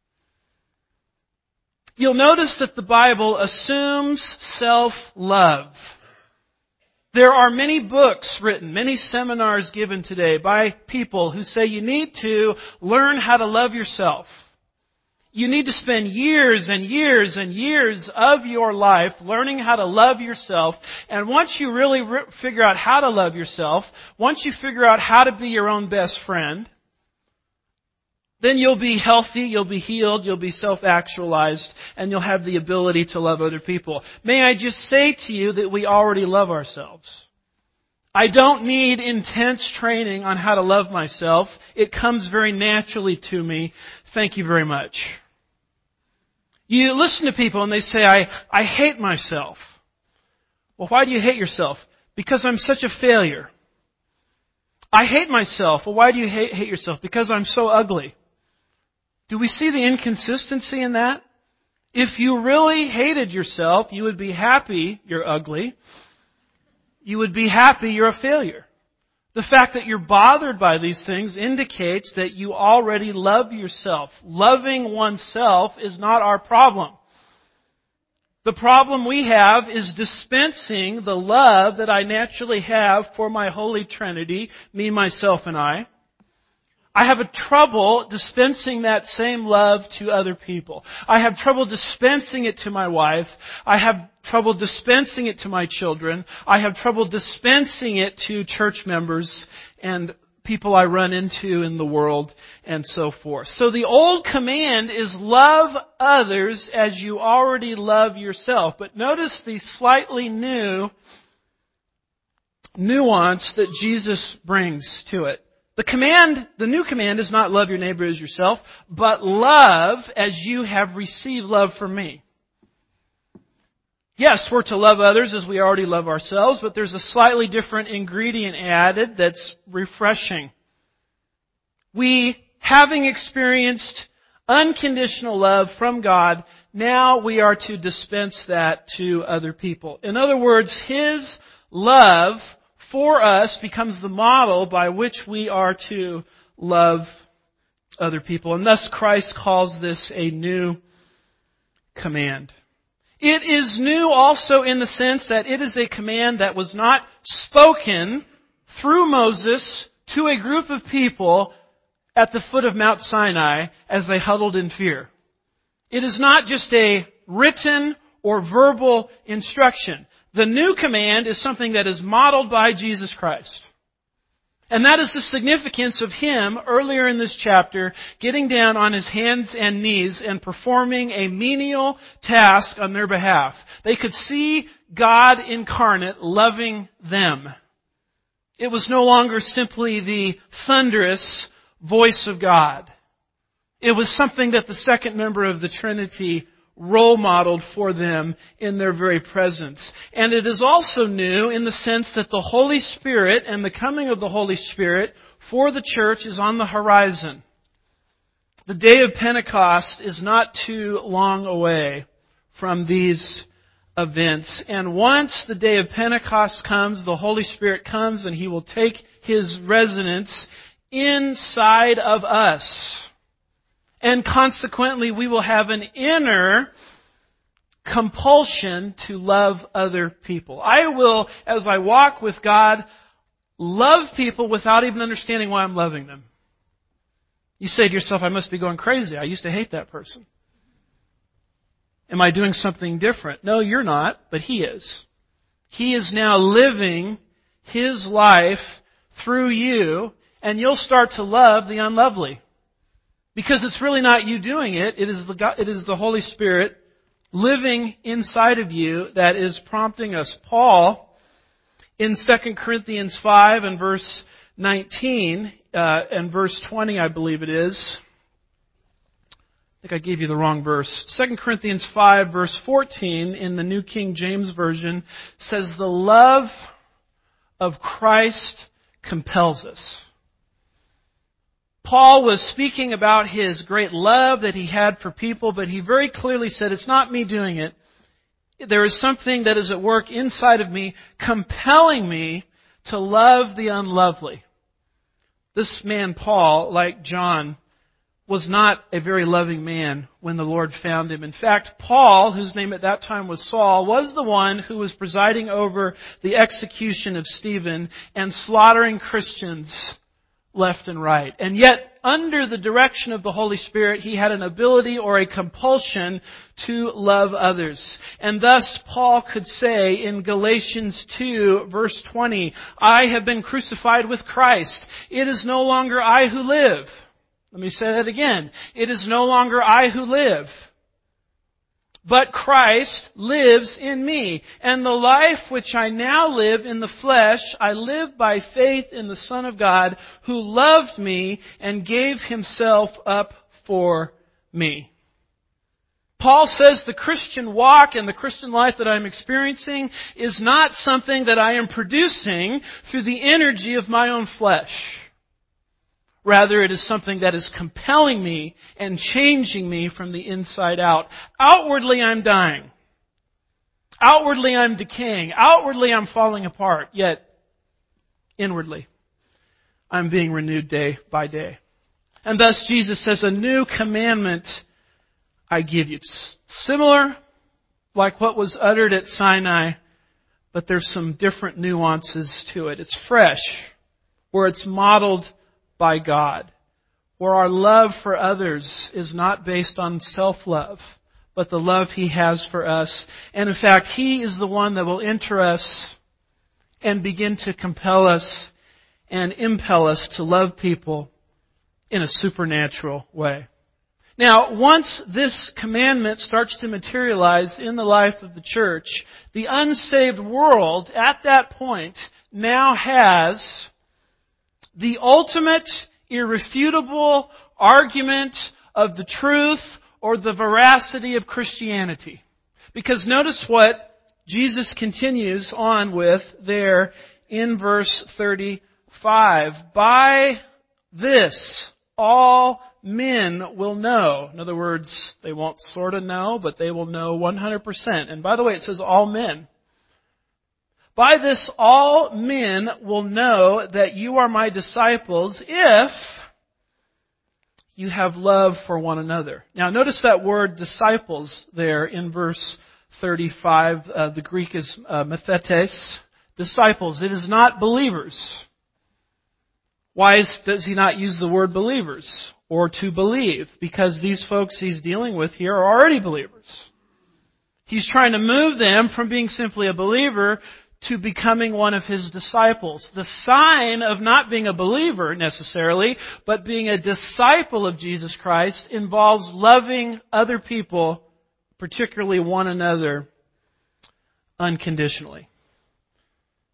Speaker 2: You'll notice that the Bible assumes self-love. There are many books written, many seminars given today by people who say you need to learn how to love yourself. You need to spend years and years and years of your life learning how to love yourself. And once you really figure out how to love yourself, once you figure out how to be your own best friend, then you'll be healthy, you'll be healed, you'll be self-actualized, and you'll have the ability to love other people. May I just say to you that we already love ourselves. I don't need intense training on how to love myself. It comes very naturally to me. Thank you very much. You listen to people and they say, I hate myself. Well, why do you hate yourself? Because I'm such a failure. I hate myself. Well, why do you hate yourself? Because I'm so ugly. Do we see the inconsistency in that? If you really hated yourself, you would be happy you're ugly. You would be happy you're a failure. The fact that you're bothered by these things indicates that you already love yourself. Loving oneself is not our problem. The problem we have is dispensing the love that I naturally have for my Holy Trinity, me, myself, and I. I have a trouble dispensing that same love to other people. I have trouble dispensing it to my wife. I have trouble dispensing it to my children. I have trouble dispensing it to church members and people I run into in the world and so forth. So the old command is love others as you already love yourself. But notice the slightly new nuance that Jesus brings to it. The new command is not love your neighbor as yourself, but love as you have received love from me. Yes, we're to love others as we already love ourselves, but there's a slightly different ingredient added that's refreshing. We, having experienced unconditional love from God, now we are to dispense that to other people. In other words, His love for us becomes the model by which we are to love other people. And thus Christ calls this a new command. It is new also in the sense that it is a command that was not spoken through Moses to a group of people at the foot of Mount Sinai as they huddled in fear. It is not just a written or verbal instruction. The new command is something that is modeled by Jesus Christ. And that is the significance of Him, earlier in this chapter, getting down on His hands and knees and performing a menial task on their behalf. They could see God incarnate loving them. It was no longer simply the thunderous voice of God. It was something that the second member of the Trinity role modeled for them in their very presence. And it is also new in the sense that the Holy Spirit and the coming of the Holy Spirit for the church is on the horizon. The day of Pentecost is not too long away from these events. And once the day of Pentecost comes, the Holy Spirit comes and He will take His residence inside of us. And consequently, we will have an inner compulsion to love other people. I will, as I walk with God, love people without even understanding why I'm loving them. You say to yourself, I must be going crazy. I used to hate that person. Am I doing something different? No, you're not, but He is. He is now living His life through you, and you'll start to love the unlovely. Because it's really not you doing it. It is the Holy Spirit living inside of you that is prompting us. Paul, in 2 Corinthians 5 and verse 19 and verse 20, I believe it is. I think I gave you the wrong verse. 2 Corinthians 5 verse 14 in the New King James Version says, the love of Christ compels us. Paul was speaking about his great love that he had for people, but he very clearly said, it's not me doing it. There is something that is at work inside of me, compelling me to love the unlovely. This man, Paul, like John, was not a very loving man when the Lord found him. In fact, Paul, whose name at that time was Saul, was the one who was presiding over the execution of Stephen and slaughtering Christians left and right. And yet, under the direction of the Holy Spirit, he had an ability or a compulsion to love others. And thus, Paul could say in Galatians 2, verse 20, I have been crucified with Christ. It is no longer I who live. Let me say that again. It is no longer I who live, but Christ lives in me. And the life which I now live in the flesh, I live by faith in the Son of God, who loved me and gave Himself up for me. Paul says the Christian walk and the Christian life that I'm experiencing is not something that I am producing through the energy of my own flesh. Rather, it is something that is compelling me and changing me from the inside out. Outwardly, I'm dying. Outwardly, I'm decaying. Outwardly, I'm falling apart. Yet, inwardly, I'm being renewed day by day. And thus, Jesus says, a new commandment I give you. It's similar, like what was uttered at Sinai, but there's some different nuances to it. It's fresh, where it's modeled by God, where our love for others is not based on self-love, but the love He has for us. And in fact, He is the one that will enter us and begin to compel us and impel us to love people in a supernatural way. Now, once this commandment starts to materialize in the life of the church, the unsaved world at that point now has the ultimate, irrefutable argument of the truth or the veracity of Christianity. Because notice what Jesus continues on with there in verse 35. By this, all men will know. In other words, they won't sort of know, but they will know 100%. And by the way, it says all men. By this all men will know that you are my disciples if you have love for one another. Now notice that word disciples there in verse 35. The Greek is mathetes, disciples. It is not believers. Why does he not use the word believers or to believe? Because these folks he's dealing with here are already believers. He's trying to move them from being simply a believer to becoming one of His disciples. The sign of not being a believer necessarily, but being a disciple of Jesus Christ involves loving other people, particularly one another, unconditionally.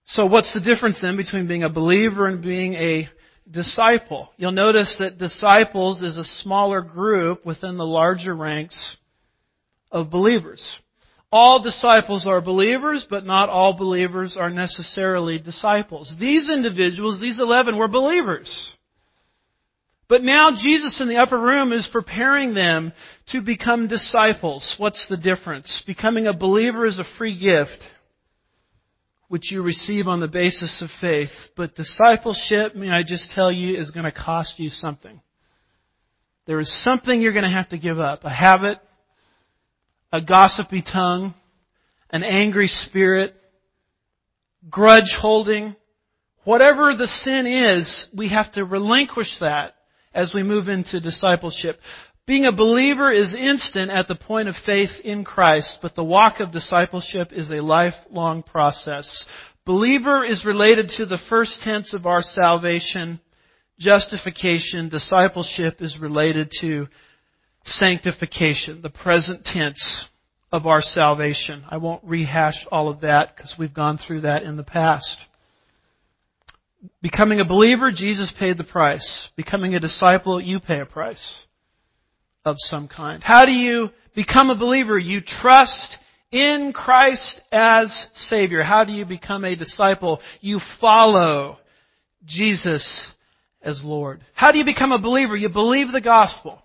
Speaker 2: So what's the difference then between being a believer and being a disciple? You'll notice that disciples is a smaller group within the larger ranks of believers. All disciples are believers, but not all believers are necessarily disciples. These individuals, these 11, were believers. But now Jesus in the upper room is preparing them to become disciples. What's the difference? Becoming a believer is a free gift, which you receive on the basis of faith. But discipleship, may I just tell you, is going to cost you something. There is something you're going to have to give up. A habit, a gossipy tongue, an angry spirit, grudge holding. Whatever the sin is, we have to relinquish that as we move into discipleship. Being a believer is instant at the point of faith in Christ, but the walk of discipleship is a lifelong process. Believer is related to the first tense of our salvation, justification. Discipleship is related to sanctification, the present tense of our salvation. I won't rehash all of that because we've gone through that in the past. Becoming a believer, Jesus paid the price. Becoming a disciple, you pay a price of some kind. How do you become a believer? You trust in Christ as Savior. How do you become a disciple? You follow Jesus as Lord. How do you become a believer? You believe the gospel.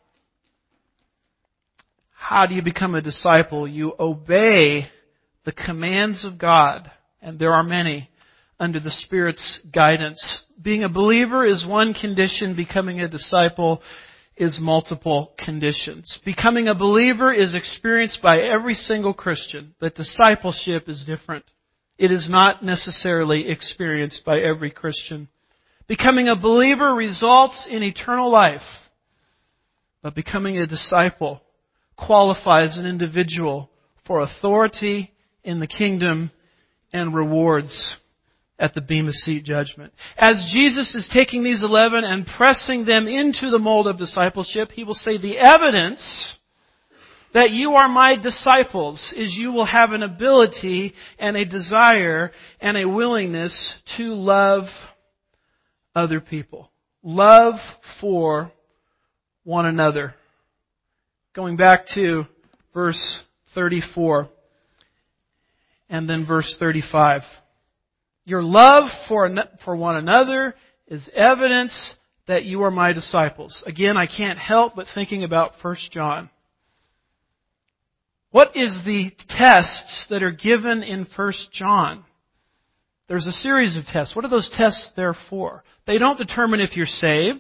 Speaker 2: How do you become a disciple? You obey the commands of God, and there are many, under the Spirit's guidance. Being a believer is one condition. Becoming a disciple is multiple conditions. Becoming a believer is experienced by every single Christian, but discipleship is different. It is not necessarily experienced by every Christian. Becoming a believer results in eternal life, but becoming a disciple qualifies an individual for authority in the kingdom and rewards at the Bema Seat judgment. As Jesus is taking these 11 and pressing them into the mold of discipleship, He will say, the evidence that you are my disciples is you will have an ability and a desire and a willingness to love other people. Love for one another. Going back to verse 34 and then verse 35. Your love for one another is evidence that you are my disciples. Again, I can't help but thinking about 1 John. What is the tests that are given in 1 John? There's a series of tests. What are those tests there for? They don't determine if you're saved.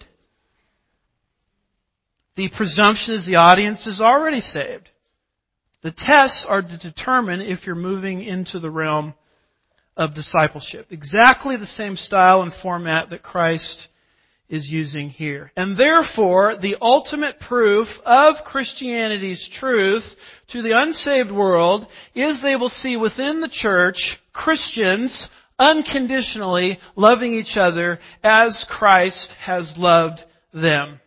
Speaker 2: The presumption is the audience is already saved. The tests are to determine if you're moving into the realm of discipleship. Exactly the same style and format that Christ is using here. And therefore, the ultimate proof of Christianity's truth to the unsaved world is they will see within the church Christians unconditionally loving each other as Christ has loved them.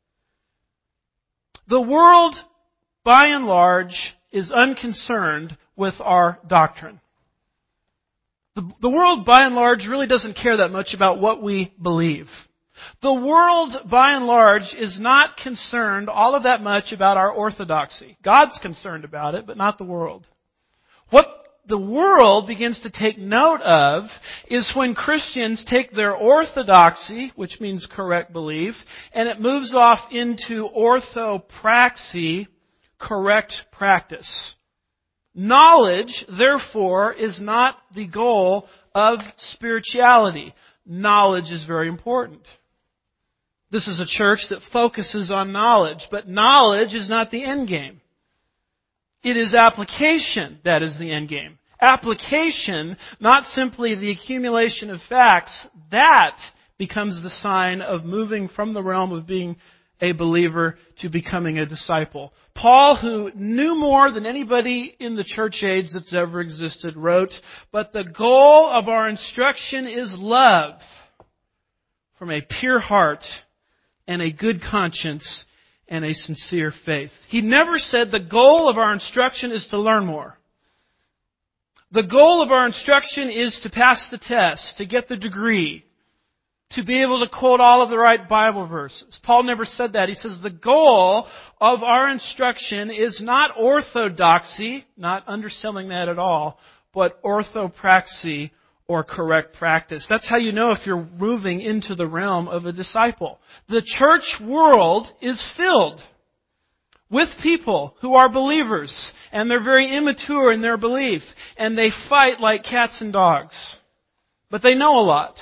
Speaker 2: The world, by and large, is unconcerned with our doctrine. The world, by and large, really doesn't care that much about what we believe. The world, by and large, is not concerned all of that much about our orthodoxy. God's concerned about it, but not the world. What the world begins to take note of is when Christians take their orthodoxy, which means correct belief, and it moves off into orthopraxy, correct practice. Knowledge, therefore, is not the goal of spirituality. Knowledge is very important. This is a church that focuses on knowledge, but knowledge is not the end game. It is application that is the end game. Application, not simply the accumulation of facts, that becomes the sign of moving from the realm of being a believer to becoming a disciple. Paul, who knew more than anybody in the church age that's ever existed, wrote, "But the goal of our instruction is love from a pure heart and a good conscience and a sincere faith." He never said the goal of our instruction is to learn more. The goal of our instruction is to pass the test, to get the degree, to be able to quote all of the right Bible verses. Paul never said that. He says the goal of our instruction is not orthodoxy, not underselling that at all, but orthopraxy, or correct practice. That's how you know if you're moving into the realm of a disciple. The church world is filled with people who are believers, and they're very immature in their belief, and they fight like cats and dogs. But they know a lot.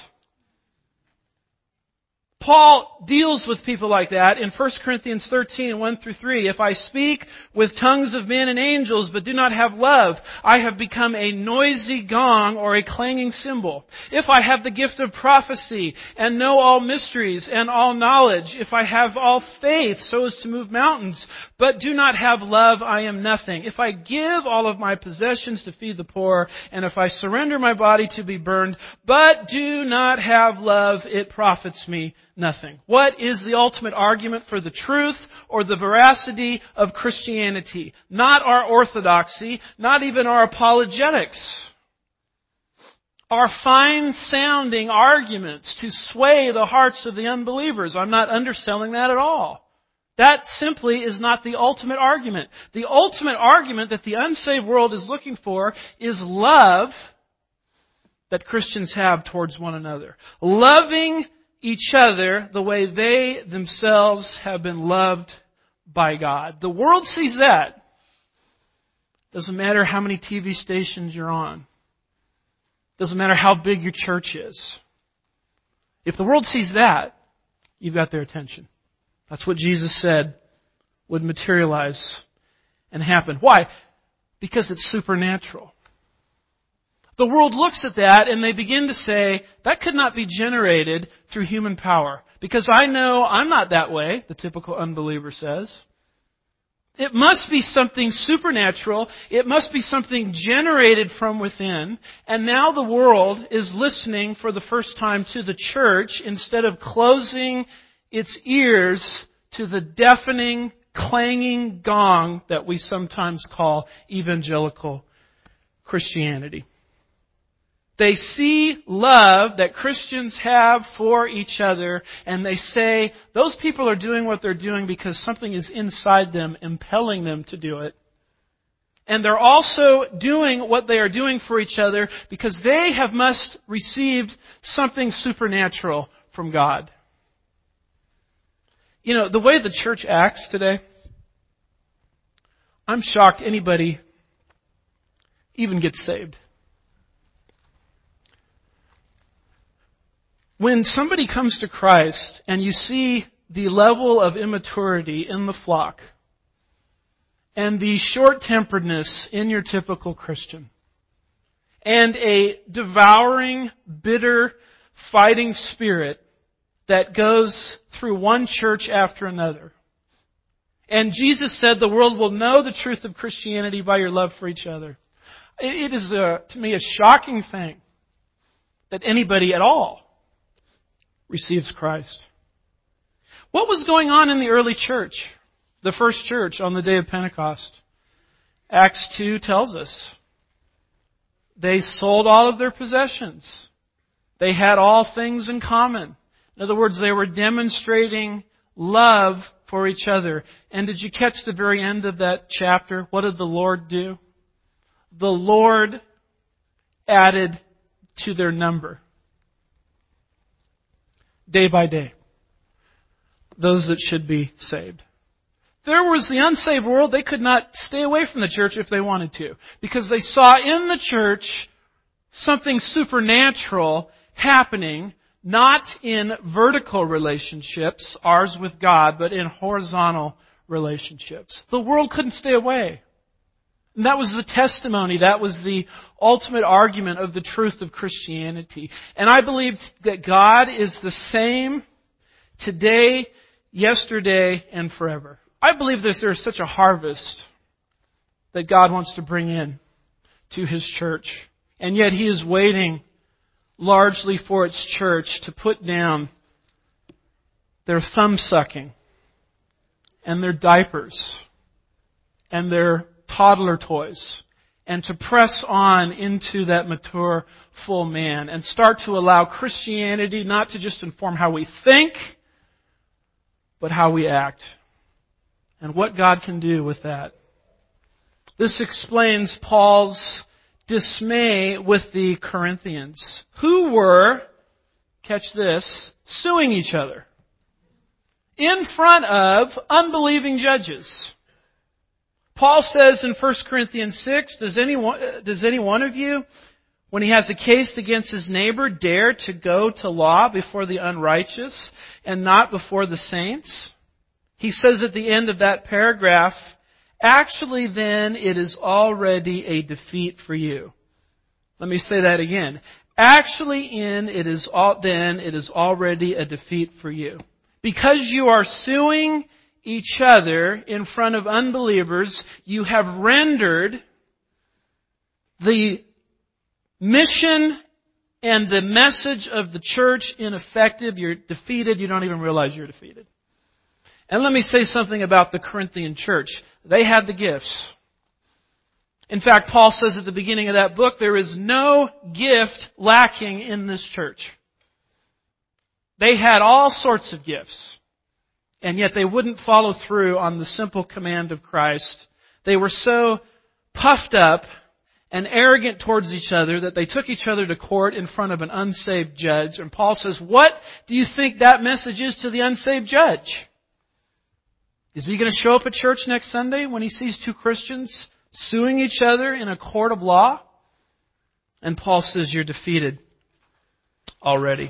Speaker 2: Paul deals with people like that in 1 Corinthians 13, 1 through 3. If I speak with tongues of men and angels but do not have love, I have become a noisy gong or a clanging cymbal. If I have the gift of prophecy and know all mysteries and all knowledge, if I have all faith so as to move mountains, but do not have love, I am nothing. If I give all of my possessions to feed the poor, and if I surrender my body to be burned, but do not have love, it profits me nothing. What is the ultimate argument for the truth or the veracity of Christianity? Not our orthodoxy, not even our apologetics. Our fine-sounding arguments to sway the hearts of the unbelievers. I'm not underselling that at all. That simply is not the ultimate argument. The ultimate argument that the unsaved world is looking for is love that Christians have towards one another. Loving each other the way they themselves have been loved by God. The world sees that. Doesn't matter how many TV stations you're on. Doesn't matter how big your church is. If the world sees that, you've got their attention. That's what Jesus said would materialize and happen. Why? Because it's supernatural. The world looks at that and they begin to say, that could not be generated through human power. Because I know I'm not that way, the typical unbeliever says. It must be something supernatural. It must be something generated from within. And now the world is listening for the first time to the church instead of closing its ears to the deafening, clanging gong that we sometimes call evangelical Christianity. They see love that Christians have for each other, and they say, those people are doing what they're doing because something is inside them impelling them to do it. And they're also doing what they are doing for each other because they have must received something supernatural from God. You know, the way the church acts today, I'm shocked anybody even gets saved. When somebody comes to Christ and you see the level of immaturity in the flock and the short-temperedness in your typical Christian and a devouring, bitter, fighting spirit that goes through one church after another. And Jesus said the world will know the truth of Christianity by your love for each other. It is, to me, a shocking thing that anybody at all receives Christ. What was going on in the early church, the first church on the day of Pentecost? Acts 2 tells us. They sold all of their possessions. They had all things in common. In other words, they were demonstrating love for each other. And did you catch the very end of that chapter? What did the Lord do? The Lord added to their number. Day by day. Those that should be saved. There was the unsaved world. They could not stay away from the church if they wanted to. Because they saw in the church something supernatural happening, not in vertical relationships, ours with God, but in horizontal relationships. The world couldn't stay away. And that was the testimony. That was the ultimate argument of the truth of Christianity. And I believe that God is the same today, yesterday, and forever. I believe that there is such a harvest that God wants to bring in to His church. And yet He is waiting largely for its church to put down their thumb-sucking and their diapers and their toddler toys and to press on into that mature, full man and start to allow Christianity not to just inform how we think, but how we act and what God can do with that. This explains Paul's dismay with the Corinthians, who were, catch this, suing each other in front of unbelieving judges. Paul says in 1 Corinthians 6, does any one of you, when he has a case against his neighbor, dare to go to law before the unrighteous and not before the saints? He says at the end of that paragraph, actually then it is already a defeat for you. Let me say that again. Actually it is already a defeat for you. Because you are suing each other in front of unbelievers, you have rendered the mission and the message of the church ineffective. You're defeated. You don't even realize you're defeated. And let me say something about the Corinthian church. They had the gifts. In fact, Paul says at the beginning of that book, there is no gift lacking in this church. They had all sorts of gifts. And yet they wouldn't follow through on the simple command of Christ. They were so puffed up and arrogant towards each other that they took each other to court in front of an unsaved judge. And Paul says, what do you think that message is to the unsaved judge? Is he going to show up at church next Sunday when he sees two Christians suing each other in a court of law? And Paul says, you're defeated already.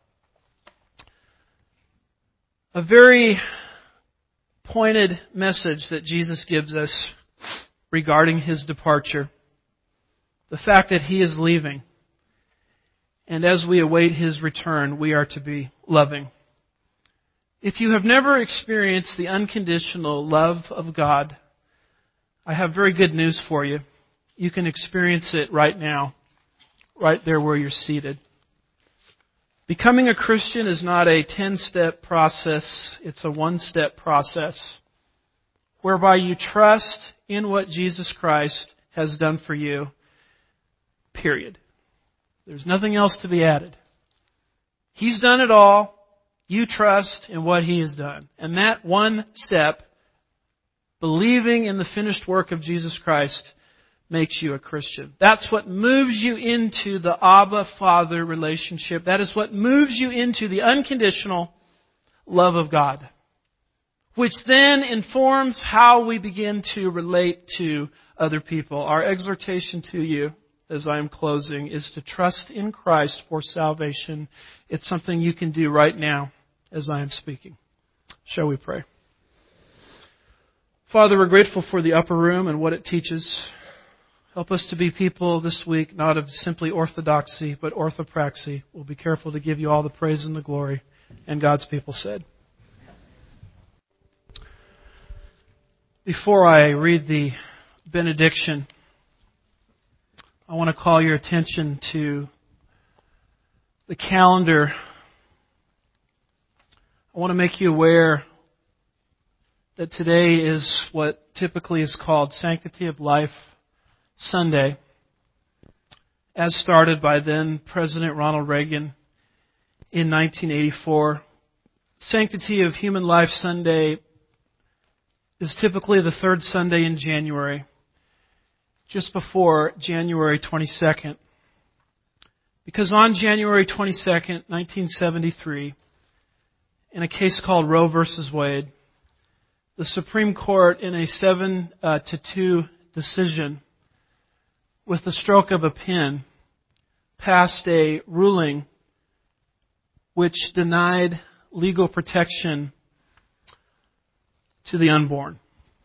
Speaker 2: A very pointed message that Jesus gives us regarding His departure. The fact that He is leaving. And as we await His return, we are to be loving. If you have never experienced the unconditional love of God, I have very good news for you. You can experience it right now, right there where you're seated. Becoming a Christian is not a 10-step process. It's a 1-step process whereby you trust in what Jesus Christ has done for you, period. There's nothing else to be added. He's done it all. You trust in what He has done. And that one step, believing in the finished work of Jesus Christ, makes you a Christian. That's what moves you into the Abba Father relationship. That is what moves you into the unconditional love of God, which then informs how we begin to relate to other people. Our exhortation to you, as I am closing, is to trust in Christ for salvation. It's something you can do right now as I am speaking. Shall we pray? Father, we're grateful for the upper room and what it teaches. Help us to be people this week, not of simply orthodoxy, but orthopraxy. We'll be careful to give you all the praise and the glory. And God's people said. Before I read the benediction, I want to call your attention to the calendar. I want to make you aware that today is what typically is called Sanctity of Life Sunday, as started by then President Ronald Reagan in 1984. Sanctity of Human Life Sunday is typically the third Sunday in January, just before January 22nd. Because on January 22nd, 1973, in a case called Roe v. Wade, the Supreme Court, in a 7-2 decision, with the stroke of a pen, passed a ruling which denied legal protection to the unborn.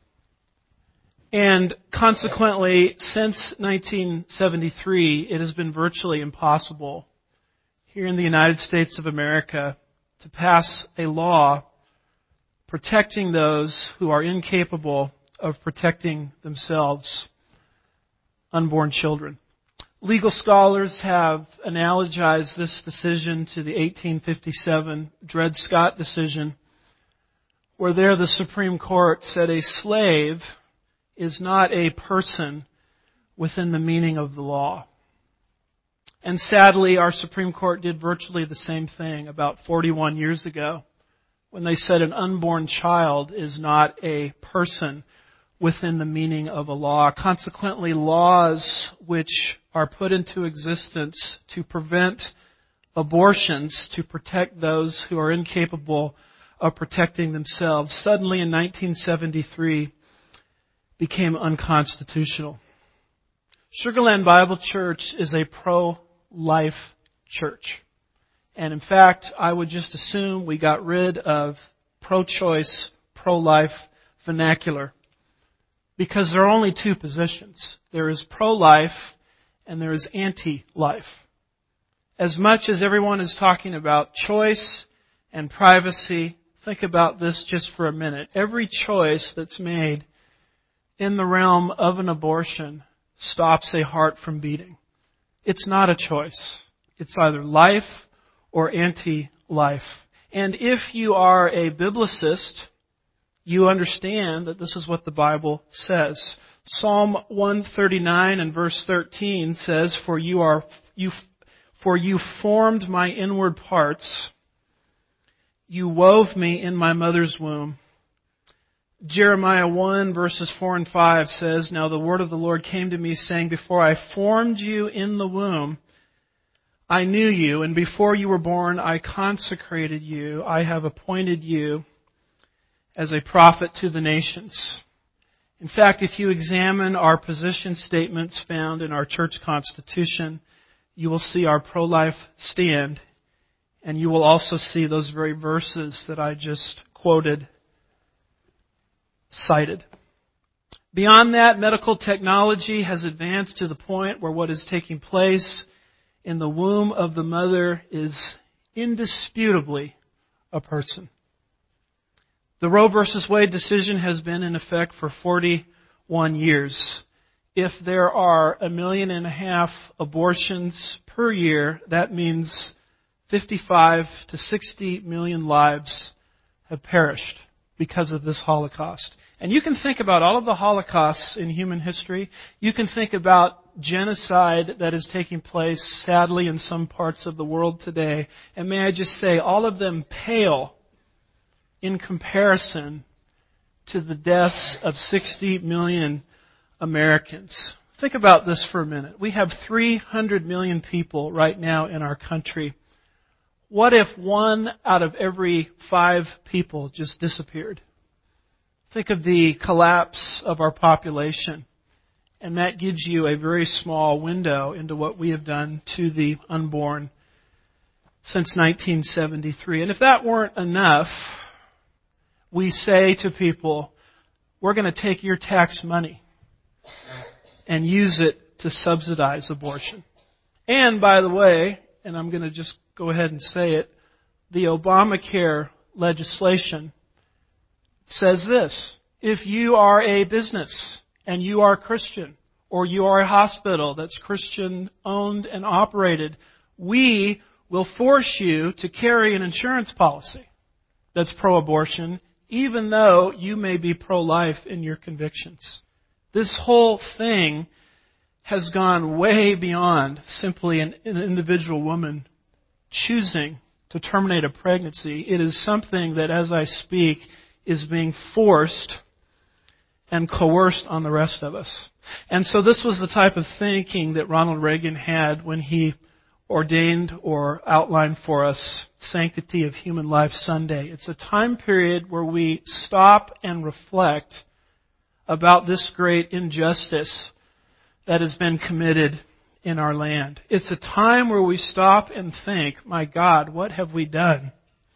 Speaker 2: And consequently, since 1973, it has been virtually impossible here in the United States of America to pass a law protecting those who are incapable of protecting themselves, unborn children. Legal scholars have analogized this decision to the 1857 Dred Scott decision, where there the Supreme Court said a slave is not a person within the meaning of the law. And sadly, our Supreme Court did virtually the same thing about 41 years ago when they said an unborn child is not a person within the meaning of a law. Consequently, laws which are put into existence to prevent abortions, to protect those who are incapable of protecting themselves, suddenly in 1973 became unconstitutional. Sugarland Bible Church is a pro-life church. And in fact, I would just assume we got rid of pro-choice, pro-life vernacular. Because there are only two positions. There is pro-life and there is anti-life. As much as everyone is talking about choice and privacy, think about this just for a minute. Every choice that's made in the realm of an abortion stops a heart from beating. It's not a choice. It's either life or anti-life. And if you are a biblicist, you understand that this is what the Bible says. Psalm 139 and verse 13 says, For you formed my inward parts. You wove me in my mother's womb. Jeremiah 1 verses 4 and 5 says, Now the word of the Lord came to me, saying, Before I formed you in the womb, I knew you, and before you were born, I consecrated you. I have appointed you as a prophet to the nations. In fact, if you examine our position statements found in our church constitution, you will see our pro-life stand, and you will also see those very verses that I just quoted cited. Beyond that, medical technology has advanced to the point where what is taking place in the womb of the mother is indisputably a person. The Roe v. Wade decision has been in effect for 41 years. If there are 1.5 million abortions per year, that means 55 to 60 million lives have perished because of this Holocaust. And you can think about all of the Holocausts in human history. You can think about genocide that is taking place, sadly, in some parts of the world today. And may I just say, all of them pale in comparison to the deaths of 60 million Americans. Think about this for a minute. We have 300 million people right now in our country. What if 1 out of every 5 people just disappeared? Think of the collapse of our population. And that gives you a very small window into what we have done to the unborn since 1973. And if that weren't enough, we say to people, we're going to take your tax money and use it to subsidize abortion. And by the way, and I'm going to just go ahead and say it, the Obamacare legislation says this: if you are a business and you are Christian, or you are a hospital that's Christian owned and operated, we will force you to carry an insurance policy that's pro-abortion, even though you may be pro-life in your convictions. This whole thing has gone way beyond simply an individual woman choosing to terminate a pregnancy. It is something that, as I speak, is being forced and coerced on the rest of us. And so this was the type of thinking that Ronald Reagan had when he ordained or outlined for us Sanctity of Human Life Sunday. It's a time period where we stop and reflect about this great injustice that has been committed in our land. It's a time where we stop and think, my God, what have we done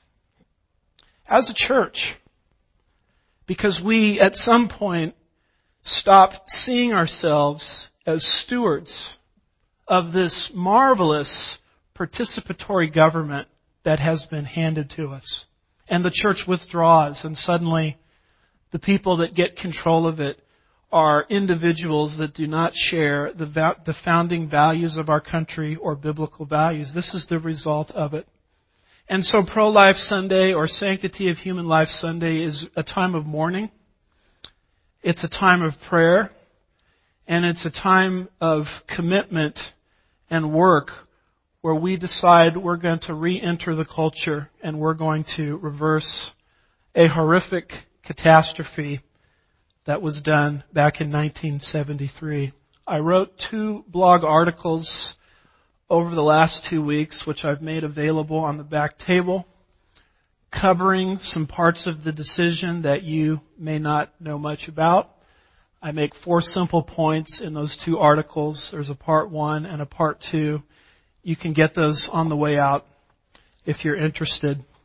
Speaker 2: as a church? Because we, at some point, stopped seeing ourselves as stewards of this marvelous participatory government that has been handed to us. And the church withdraws, and suddenly the people that get control of it are individuals that do not share the founding values of our country or biblical values. This is the result of it. And so Pro-Life Sunday, or Sanctity of Human Life Sunday, is a time of mourning. It's a time of prayer. And it's a time of commitment and work where we decide we're going to re-enter the culture and we're going to reverse a horrific catastrophe that was done back in 1973. I wrote 2 blog articles over the last 2 weeks, which I've made available on the back table, covering some parts of the decision that you may not know much about. I make 4 simple points in those 2 articles. There's a part 1 and a part 2. You can get those on the way out if you're interested.